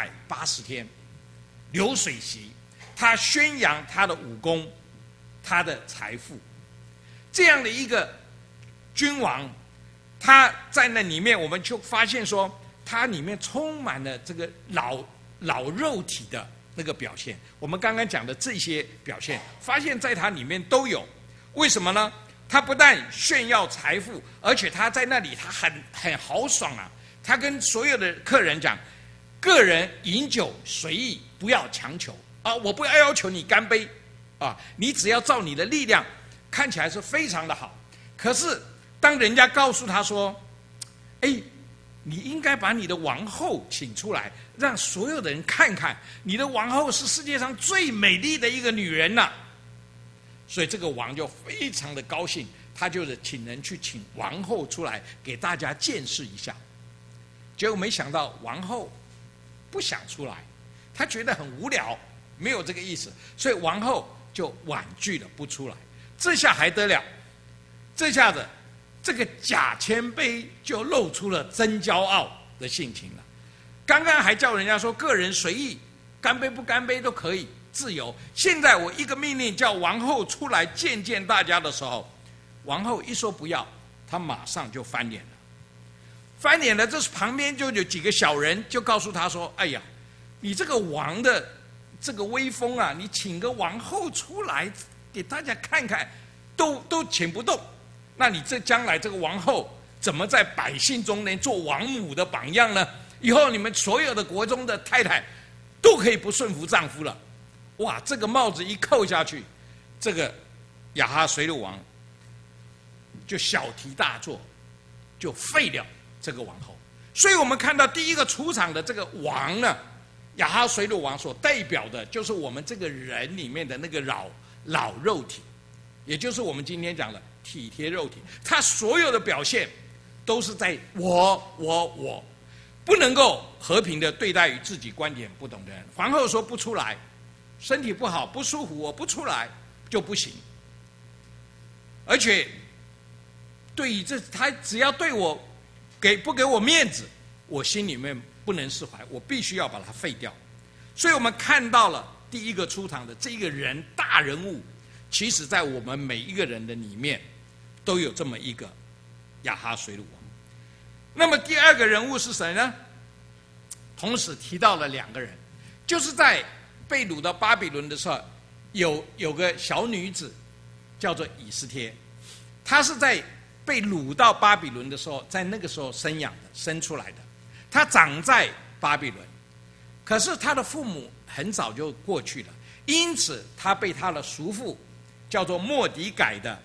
180天，流水席，他宣扬他的武功，他的财富。这样的一个君王，他在那里面，我们就发现说，他里面充满了这个老肉体的那个表现。我们刚刚讲的这些表现，发现在他里面都有。为什么呢？他不但炫耀财富，而且他在那里他很豪爽啊！他跟所有的客人讲，个人饮酒随意，不要强求啊！我不要求你干杯啊！你只要照你的力量，看起来是非常的好。可是当人家告诉他说：“哎，你应该把你的王后请出来，让所有的人看看，你的王后是世界上最美丽的一个女人呐！”所以这个王就非常的高兴，他就是请人去请王后出来给大家见识一下。结果没想到王后不想出来，她觉得很无聊，没有这个意思，所以王后就婉拒了不出来。这下还得了，这下子这个假谦卑就露出了真骄傲的性情了。刚刚还叫人家说个人随意，干杯不干杯都可以自由，现在我一个命令叫王后出来见见大家的时候，王后一说不要，他马上就翻脸了。翻脸了，这是旁边就有几个小人就告诉他说：“哎呀，你这个王的这个威风啊，你请个王后出来给大家看看，都请不动，那你这将来这个王后怎么在百姓中能做王母的榜样呢？以后你们所有的国中的太太都可以不顺服丈夫了。”哇，这个帽子一扣下去，这个亚哈随鲁王就小题大做，就废了这个王后。所以我们看到第一个出场的这个王呢，亚哈随鲁王所代表的就是我们这个人里面的那个老肉体，也就是我们今天讲的体贴肉体。他所有的表现都是在我，不能够和平的对待与自己观点不同的人。皇后说不出来，身体不好不舒服，我不出来就不行。而且对于这，他只要对我不给我面子，我心里面不能释怀，我必须要把它废掉。所以我们看到了第一个出场的这一个人大人物，其实在我们每一个人的里面都有这么一个亚哈随鲁王。那么第二个人物是谁呢？同时提到了2个人，就是在被掳到巴比伦的时候，有个小女子叫做以斯帖，她是在被掳到巴比伦的时候，在那个时候生出来的。她长在巴比伦，可是她的父母很早就过去了，因此她被她的叔父叫做末底改的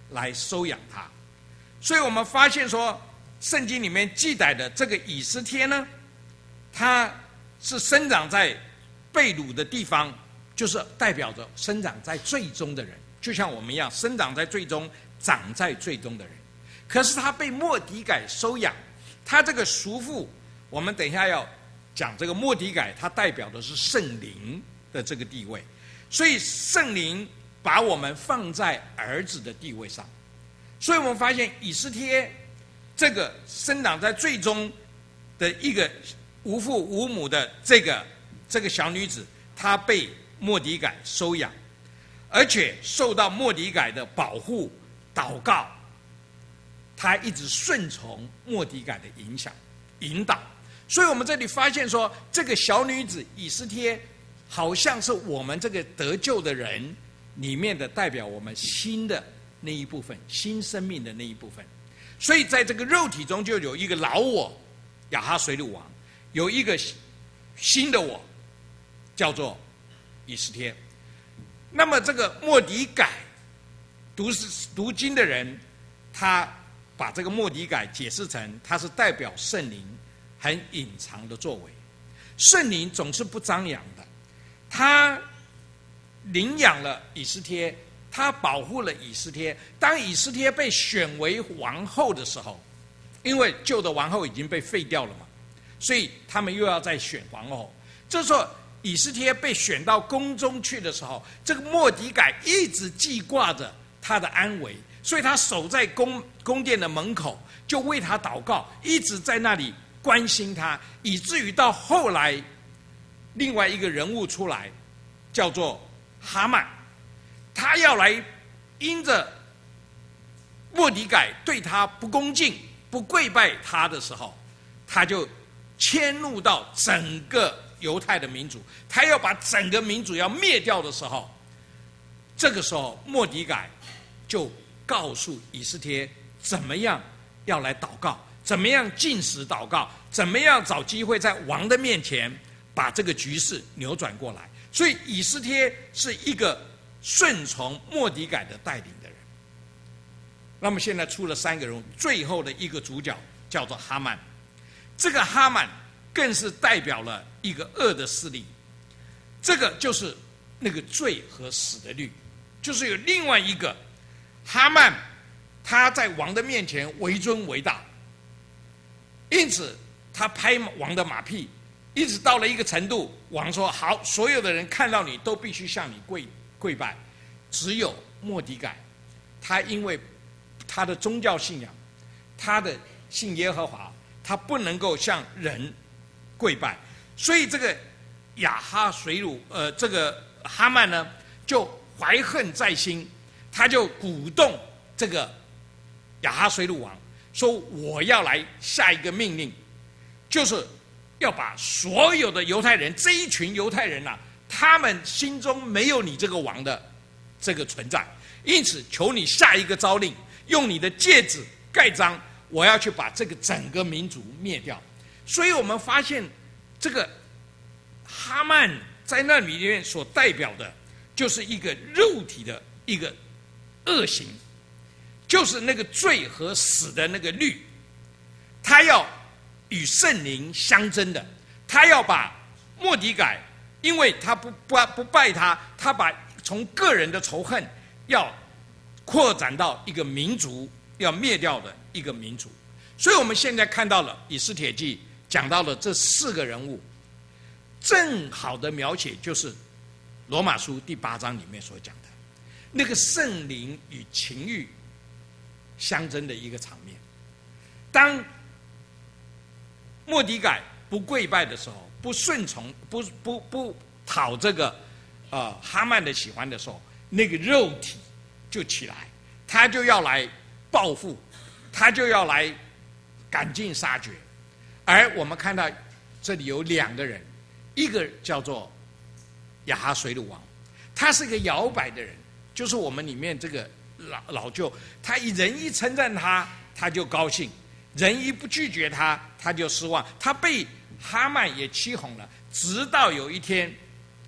来收养他。所以我们发现说，圣经里面记载的这个以斯帖呢，他是生长在被掳的地方，就是代表着生长在罪中的人，就像我们一样，生长在罪中，长在罪中的人。可是他被末底改收养，他这个叔父，我们等一下要讲这个末底改，他代表的是圣灵的这个地位，所以圣灵把我们放在儿子的地位上。所以我们发现以斯帖这个生长在罪中的一个无父无母的这个小女子，她被末底改收养，而且受到末底改的保护、祷告，她一直顺从末底改的影响、引导。所以我们这里发现说，这个小女子以斯帖，好像是我们这个得救的人里面的代表我们新的那一部分，新生命的那一部分。所以在这个肉体中就有一个老我亚哈随鲁王，有一个新的我叫做以斯帖。那么这个末底改读经的人，他把这个末底改解释成他是代表圣灵很隐藏的作为。圣灵总是不张扬的，他领养了以斯帖，他保护了以斯帖。当以斯帖被选为王后的时候，因为旧的王后已经被废掉了嘛，所以他们又要再选皇后。这时候以斯帖被选到宫中去的时候，这个末底改一直记挂着他的安危，所以他守在宫殿的门口，就为他祷告，一直在那里关心他，以至于到后来另外一个人物出来，叫做哈曼，他要来因着末底改对他不恭敬、不跪拜他的时候，他就迁怒到整个犹太的民族，他要把整个民族要灭掉的时候，这个时候末底改就告诉以斯帖怎么样要来祷告，怎么样禁食祷告，怎么样找机会在王的面前把这个局势扭转过来。所以以斯帖是一个顺从末底改的带领的人。那么现在出了3个人物，最后的一个主角叫做哈曼。这个哈曼更是代表了一个恶的势力，这个就是那个罪和死的律，就是有另外一个哈曼，他在王的面前为尊为大，因此他拍王的马屁，一直到了一个程度，王说好，所有的人看到你都必须向你跪拜。只有末底改，他因为他的宗教信仰，他的信耶和华，他不能够向人跪拜，所以这个亚哈随鲁这个哈曼呢，就怀恨在心，他就鼓动这个亚哈随鲁王说，我要来下一个命令，就是要把所有的犹太人，这一群犹太人啊，他们心中没有你这个王的这个存在，因此求你下一个诏令，用你的戒指盖章，我要去把这个整个民族灭掉。所以我们发现这个哈曼在那里面所代表的就是一个肉体的一个恶行，就是那个罪和死的那个律，他要与圣灵相争的，他要把末底改，因为他不拜他，他把从个人的仇恨要扩展到一个民族要灭掉的一个民族。所以我们现在看到了以斯帖记讲到了这4个人物，正好的描写就是罗马书第8章里面所讲的那个圣灵与情欲相争的一个场面。当末底改不跪拜的时候，不顺从，不讨这个哈曼的喜欢的时候，那个肉体就起来，他就要来报复，他就要来赶尽杀绝。而我们看到这里有2个人，一个叫做亚哈随鲁王，他是个摇摆的人，就是我们里面这个老舅，他人一称赞他，他就高兴；人一不拒绝他，他就失望。他被哈曼也欺哄了，直到有一天，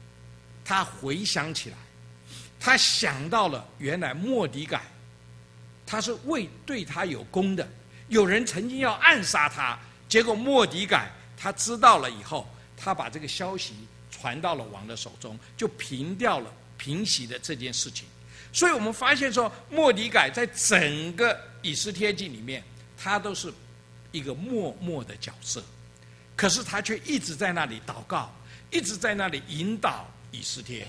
他回想起来，他想到了原来末底改他是对他有功的。有人曾经要暗杀他，结果末底改他知道了以后，他把这个消息传到了王的手中，就平息了这件事情。所以我们发现说，末底改在整个以斯帖记里面，他都是一个默默的角色，可是他却一直在那里祷告，一直在那里引导以斯帖。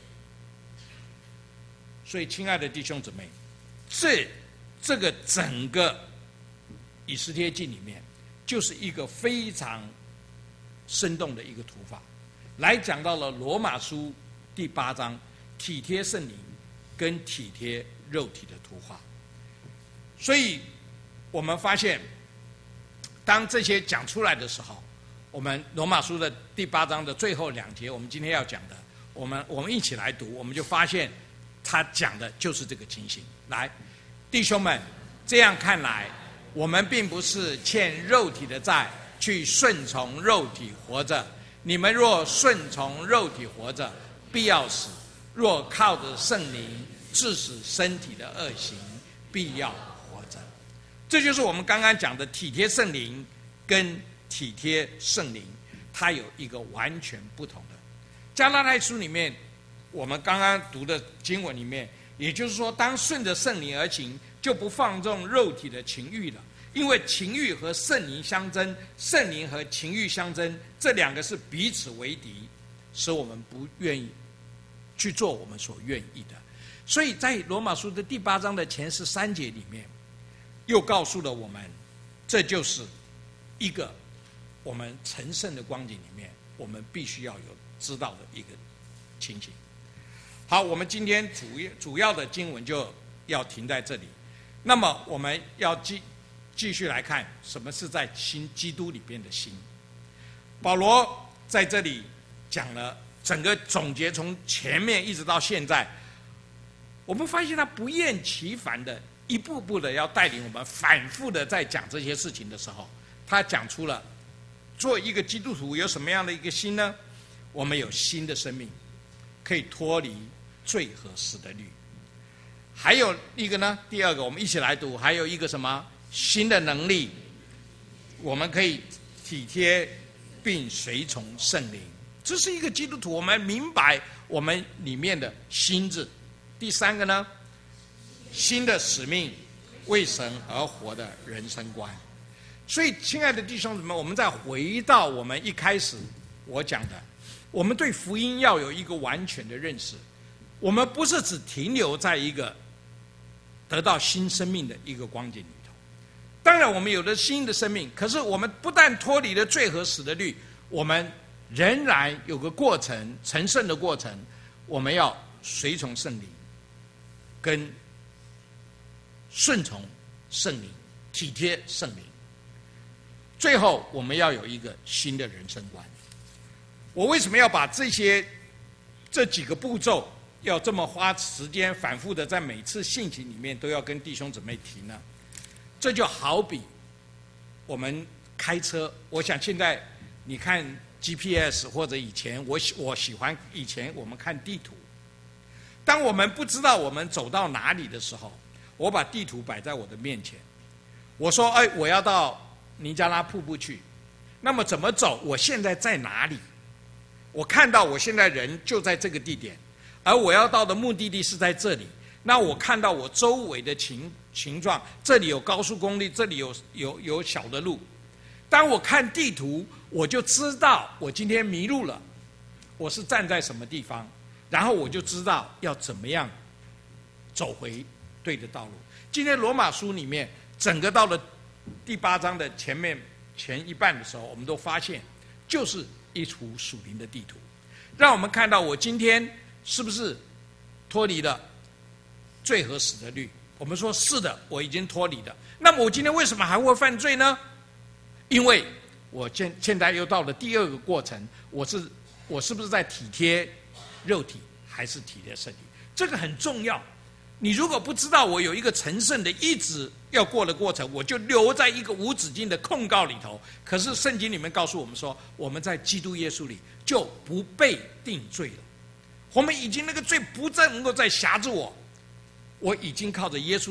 所以，亲爱的弟兄姊妹，这个整个以斯帖记里面，就是一个非常生动的一个图法，来讲到了罗马书第8章体贴圣灵跟体贴肉体的图画。所以我们发现，当这些讲出来的时候，我们罗马书的第8章的最后2节，我们今天要讲的，我们一起来读，我们就发现他讲的就是这个情形。来，弟兄们，这样看来，我们并不是欠肉体的债，去顺从肉体活着。你们若顺从肉体活着，必要死；若靠着圣灵致死身体的恶行，必要活着。这就是我们刚刚讲的体贴圣灵跟体贴圣灵，它有一个完全不同的。加拉太书里面，我们刚刚读的经文里面，也就是说，当顺着圣灵而行，就不放纵肉体的情欲了。因为情欲和圣灵相争，圣灵和情欲相争，这2个是彼此为敌，使我们不愿意去做我们所愿意的。所以在罗马书的第8章的前13节里面，又告诉了我们，这就是一个我们成圣的光景里面，我们必须要有知道的一个情形。好，我们今天主要的经文就要停在这里。那么我们要继续来看什么是在基督里边的心。保罗在这里讲了整个总结，从前面一直到现在，我们发现他不厌其烦的一步步的要带领我们反复的在讲这些事情的时候，他讲出了做一个基督徒有什么样的一个心呢？我们有新的生命，可以脱离罪和死的律。还有一个呢，第2个我们一起来读，还有一个什么？新的能力，我们可以体贴并随从圣灵。这是一个基督徒，我们明白我们里面的心字。第3个呢，新的使命，为神而活的人生观。所以，亲爱的弟兄姊妹，我们再回到我们一开始我讲的，我们对福音要有一个完全的认识。我们不是只停留在一个得到新生命的一个光景里头。当然我们有了新的生命，可是我们不但脱离了罪和死的律，我们仍然有个过程，成圣的过程，我们要随从圣灵跟顺从圣灵，体贴圣灵。最后我们要有一个新的人生观。我为什么要把这几个步骤要这么花时间反复的在每次信息里面都要跟弟兄姊妹提呢？这就好比我们开车，我想现在你看 GPS 或者以前我喜欢以前我们看地图，当我们不知道我们走到哪里的时候，我把地图摆在我的面前，我说我要到尼加拉瀑布去，那么怎么走？我现在在哪里？我看到我现在人就在这个地点，而我要到的目的地是在这里。那我看到我周围的情状，这里有高速公路，这里有小的路。当我看地图，我就知道我今天迷路了，我是站在什么地方，然后我就知道要怎么样走回对的道路。今天罗马书里面，整个到了第8章的前一半的时候，我们都发现就是一幅属灵的地图，让我们看到我今天是不是脱离了罪和死的律。我们说是的，我已经脱离了。那么我今天为什么还会犯罪呢？因为我现在又到了第2个过程，我是不是在体贴肉体，还是体贴圣灵？这个很重要。你如果不知道我有一个成圣的一直要过的过程，我就留在一个无止境的控告里头。可是圣经里面告诉我们说，我们在基督耶稣里就不被定罪了。我们已经那个罪不再能够再辖制我，我已经靠着耶稣的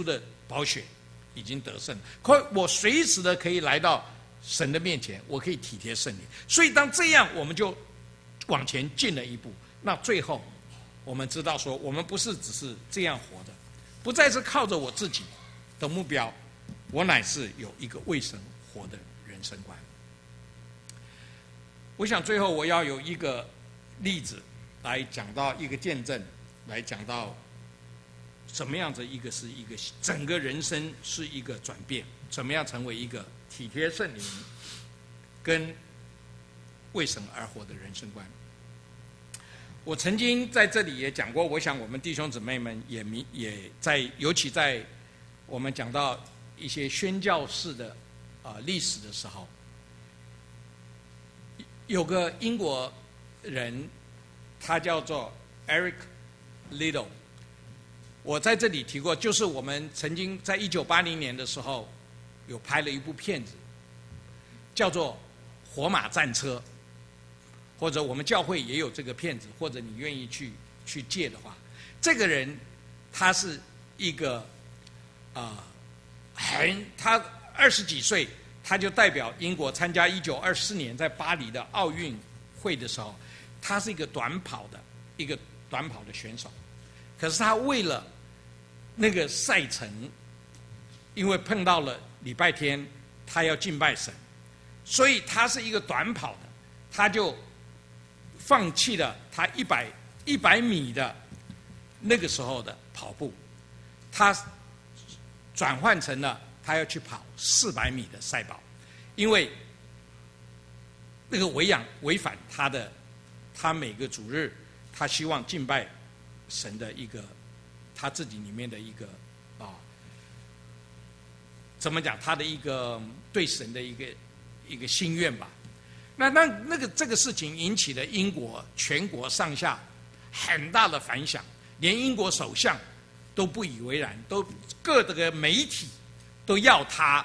宝血已经得胜，可我随时的可以来到神的面前，我可以体贴圣灵。所以当这样，我们就往前进了一步。那最后，我们知道说，我们不是只是这样活的，不再是靠着我自己的目标，我乃是有一个为神活的人生观。我想最后我要有一个例子来讲到一个见证，来讲到什么样子是一个整个人生是一个转变，怎么样成为一个体贴圣灵跟为神而活的人生观。我曾经在这里也讲过，我想我们弟兄姊妹们也在，尤其在我们讲到一些宣教士的历史的时候，有个英国人，他叫做 Eric Liddell。我在这里提过，就是我们曾经在1980年的时候，有拍了一部片子，叫做《火马战车》，或者我们教会也有这个片子，或者你愿意去借的话，这个人他是一个他20几岁，他就代表英国参加1924年在巴黎的奥运会的时候，他是一个短跑的选手。可是他为了那个赛程，因为碰到了礼拜天，他要敬拜神，所以他是一个短跑的，他就放弃了他100米的那个时候的跑步，他转换成了他要去跑400米的赛跑，因为那个违反他每个主日他希望敬拜神的一个他自己里面的一个怎么讲，他的一个对神的一个心愿吧。这个事情引起了英国全国上下很大的反响，连英国首相都不以为然，各个媒体都要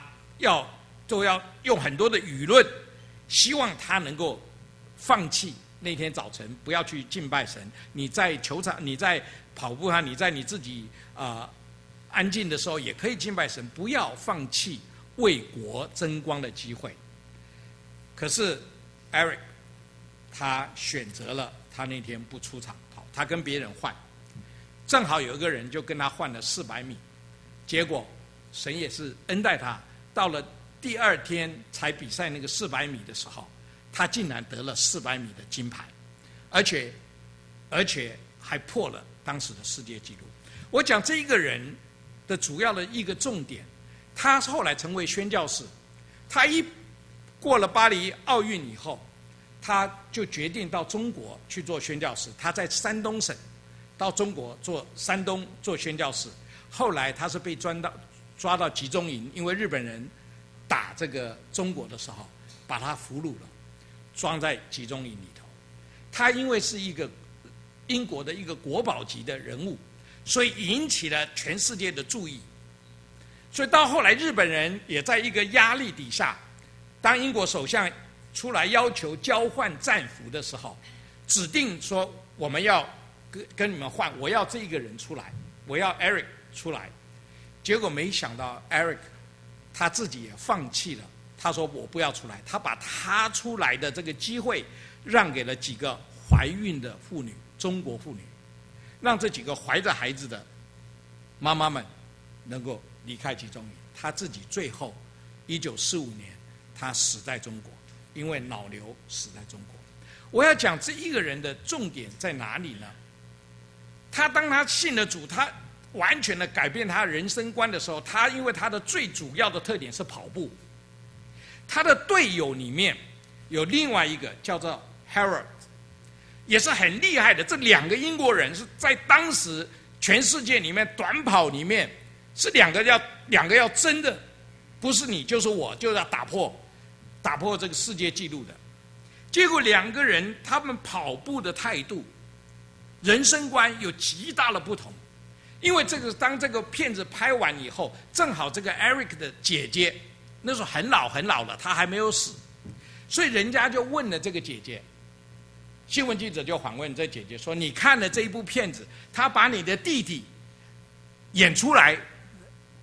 用很多的舆论，希望他能够放弃那天早晨不要去敬拜神。你在球场，你在跑步上，你在你自己安静的时候也可以敬拜神，不要放弃为国争光的机会。可是 Eric 他选择了他那天不出场跑，他跟别人换，正好有一个人就跟他换了400米，结果神也是恩待他，到了第2天才比赛那个400米的时候，他竟然得了400米的金牌，而且还破了当时的世界纪录。我讲这一个人的主要的一个重点，他后来成为宣教士，他一过了巴黎奥运以后，他就决定到中国去做宣教士。他在山东省到中国山东做宣教士，后来他是被抓到集中营，因为日本人打这个中国的时候，把他俘虏了，装在集中营里头。他因为是一个英国的一个国宝级的人物，所以引起了全世界的注意。所以到后来，日本人也在一个压力底下，当英国首相出来要求交换战俘的时候，指定说我们要跟你们换，我要这一个人出来，我要 Eric 出来。结果没想到 Eric 他自己也放弃了，他说我不要出来，他把他出来的这个机会让给了几个怀孕的妇女，中国妇女，让这几个怀着孩子的妈妈们能够离开集中营。他自己最后1945年他死在中国，因为脑瘤死在中国。我要讲这一个人的重点在哪里呢？当他信了主，他完全的改变他人生观的时候，因为他的最主要的特点是跑步，他的队友里面有另外一个叫做 Harold， 也是很厉害的。这2个英国人是在当时全世界里面短跑里面是两个要争的，不是你就是我，就要打破这个世界纪录的。结果2个人他们跑步的态度、人生观有极大的不同。因为当这个片子拍完以后，正好这个 Eric 的姐姐那时候很老了，她还没有死，所以人家就问了这个姐姐，新闻记者就访问这姐姐说：“你看了这一部片子，他把你的弟弟演出来，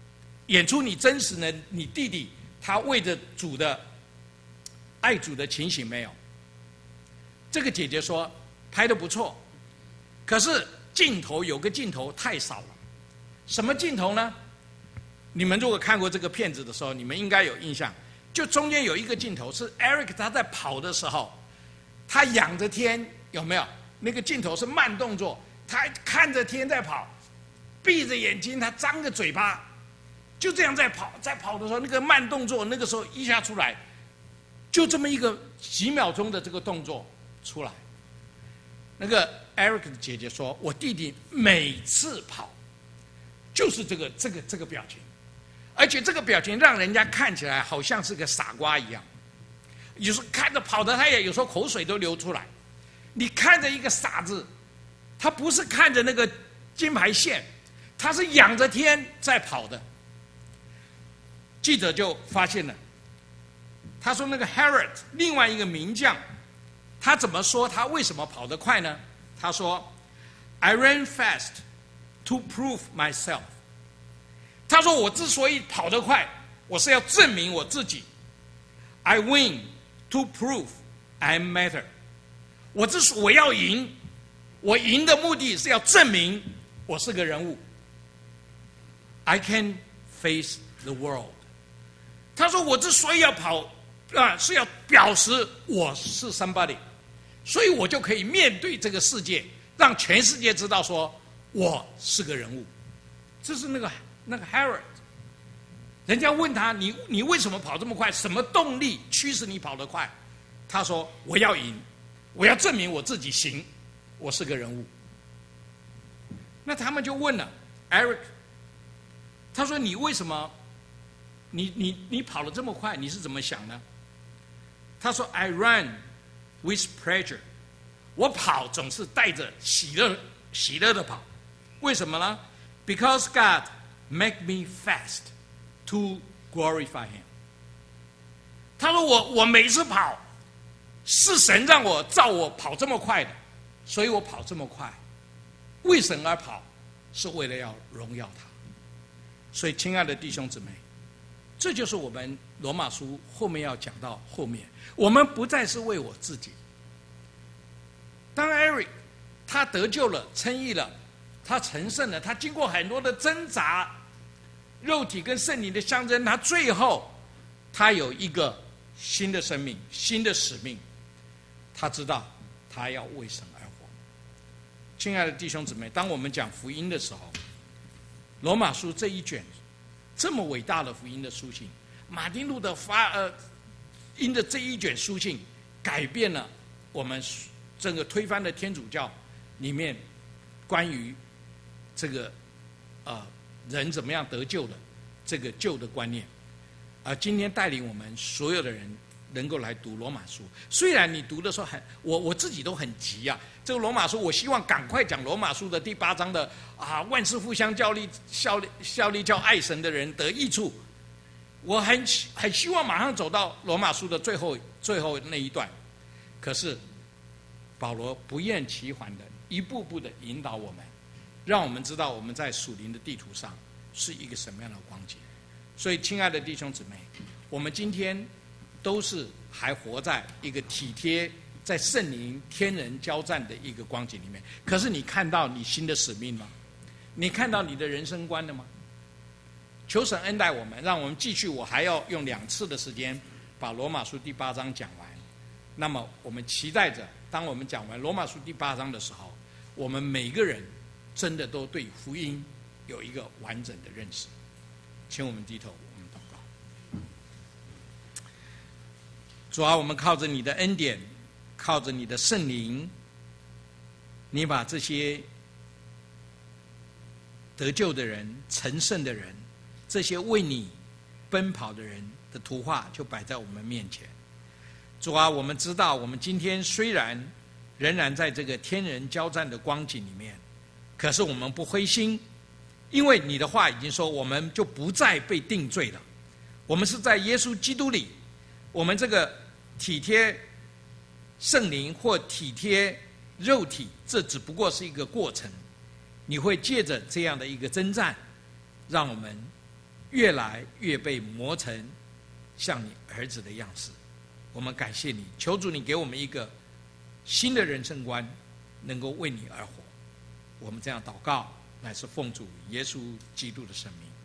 演出你真实的你弟弟他为着主的爱主的情形没有？这个姐姐说拍得不错，可是镜头有个镜头太少了。什么镜头呢？你们如果看过这个片子的时候，你们应该有印象，就中间有一个镜头是 Eric 他在跑的时候，他仰着天，有没有？那个镜头是慢动作，他看着天在跑，闭着眼睛，他张着嘴巴，就这样在跑。在跑的时候，那个慢动作，那个时候一下出来，就这么一个几秒钟的这个动作出来。那个 Eric 的姐姐说：“我弟弟每次跑，就是这个表情，而且这个表情让人家看起来好像是个傻瓜一样。有时候看着跑的，他也有时候口水都流出来。你看着一个傻子，他不是看着那个金牌线，他是仰着天在跑的。”记者就发现了，他说那个 Herod 另外一个名将，他怎么说他为什么跑得快呢？他说 I ran fast to prove myself。 他说我之所以跑得快，我是要证明我自己。 I win to prove I matter。 我要赢，我赢的目的是要证明我是个人物。 I can face the world。 他说我之所以要跑是要表示我是 somebody， 所以我就可以面对这个世界，让全世界知道说我是个人物。这是那个 Herod。 人家问他你为什么跑这么快，什么动力驱使你跑得快？他说我要赢，我要证明我自己行，我是个人物。那他们就问了 Eric， 他说你为什么你跑得这么快，你是怎么想呢？他说 I run with pleasure。 我跑总是带着喜乐的跑。为什么呢？ Because God make me fast to glorify Him。 他说我每次跑是神让我造我跑这么快的，所以我跑这么快。为神而跑，是为了要荣耀他。所以亲爱的弟兄姊妹，这就是我们罗马书后面要讲到后面，我们不再是为我自己。当 Eric 他得救了，称义了，他成圣了，他经过很多的挣扎，肉体跟圣灵的相争，他最后他有一个新的生命，新的使命。他知道他要为神而活。亲爱的弟兄姊妹，当我们讲福音的时候，罗马书这一卷这么伟大的福音的书信，马丁路德因着这一卷书信，改变了我们整个推翻的天主教里面关于这个人怎么样得救的这个旧的观念。今天带领我们所有的人能够来读罗马书。虽然你读的时候我自己都很急啊，这个罗马书我希望赶快讲罗马书的第8章的万事互相效力叫爱神的人得益处。我很希望马上走到罗马书的最后那一段，可是保罗不厌其烦的一步步的引导我们，让我们知道我们在属灵的地图上是一个什么样的光景。所以亲爱的弟兄姊妹，我们今天都是还活在一个体贴在圣灵天人交战的一个光景里面。可是你看到你新的使命吗？你看到你的人生观了吗？求神恩待我们，让我们继续。我还要用2次的时间把罗马书第8章讲完。那么我们期待着，当我们讲完罗马书第8章的时候，我们每个人真的都对福音有一个完整的认识。请我们低头，我们祷告。主啊，我们靠着你的恩典，靠着你的圣灵，你把这些得救的人、成圣的人，这些为你奔跑的人的图画就摆在我们面前。主啊，我们知道我们今天虽然仍然在这个天人交战的光景里面，可是我们不灰心，因为你的话已经说我们就不再被定罪了。我们是在耶稣基督里，我们这个体贴圣灵或体贴肉体，这只不过是一个过程。你会借着这样的一个征战，让我们越来越被磨成像你儿子的样式。我们感谢你，求主你给我们一个新的人生观，能够为你而活。我们这样祷告，乃是奉主耶稣基督的圣名。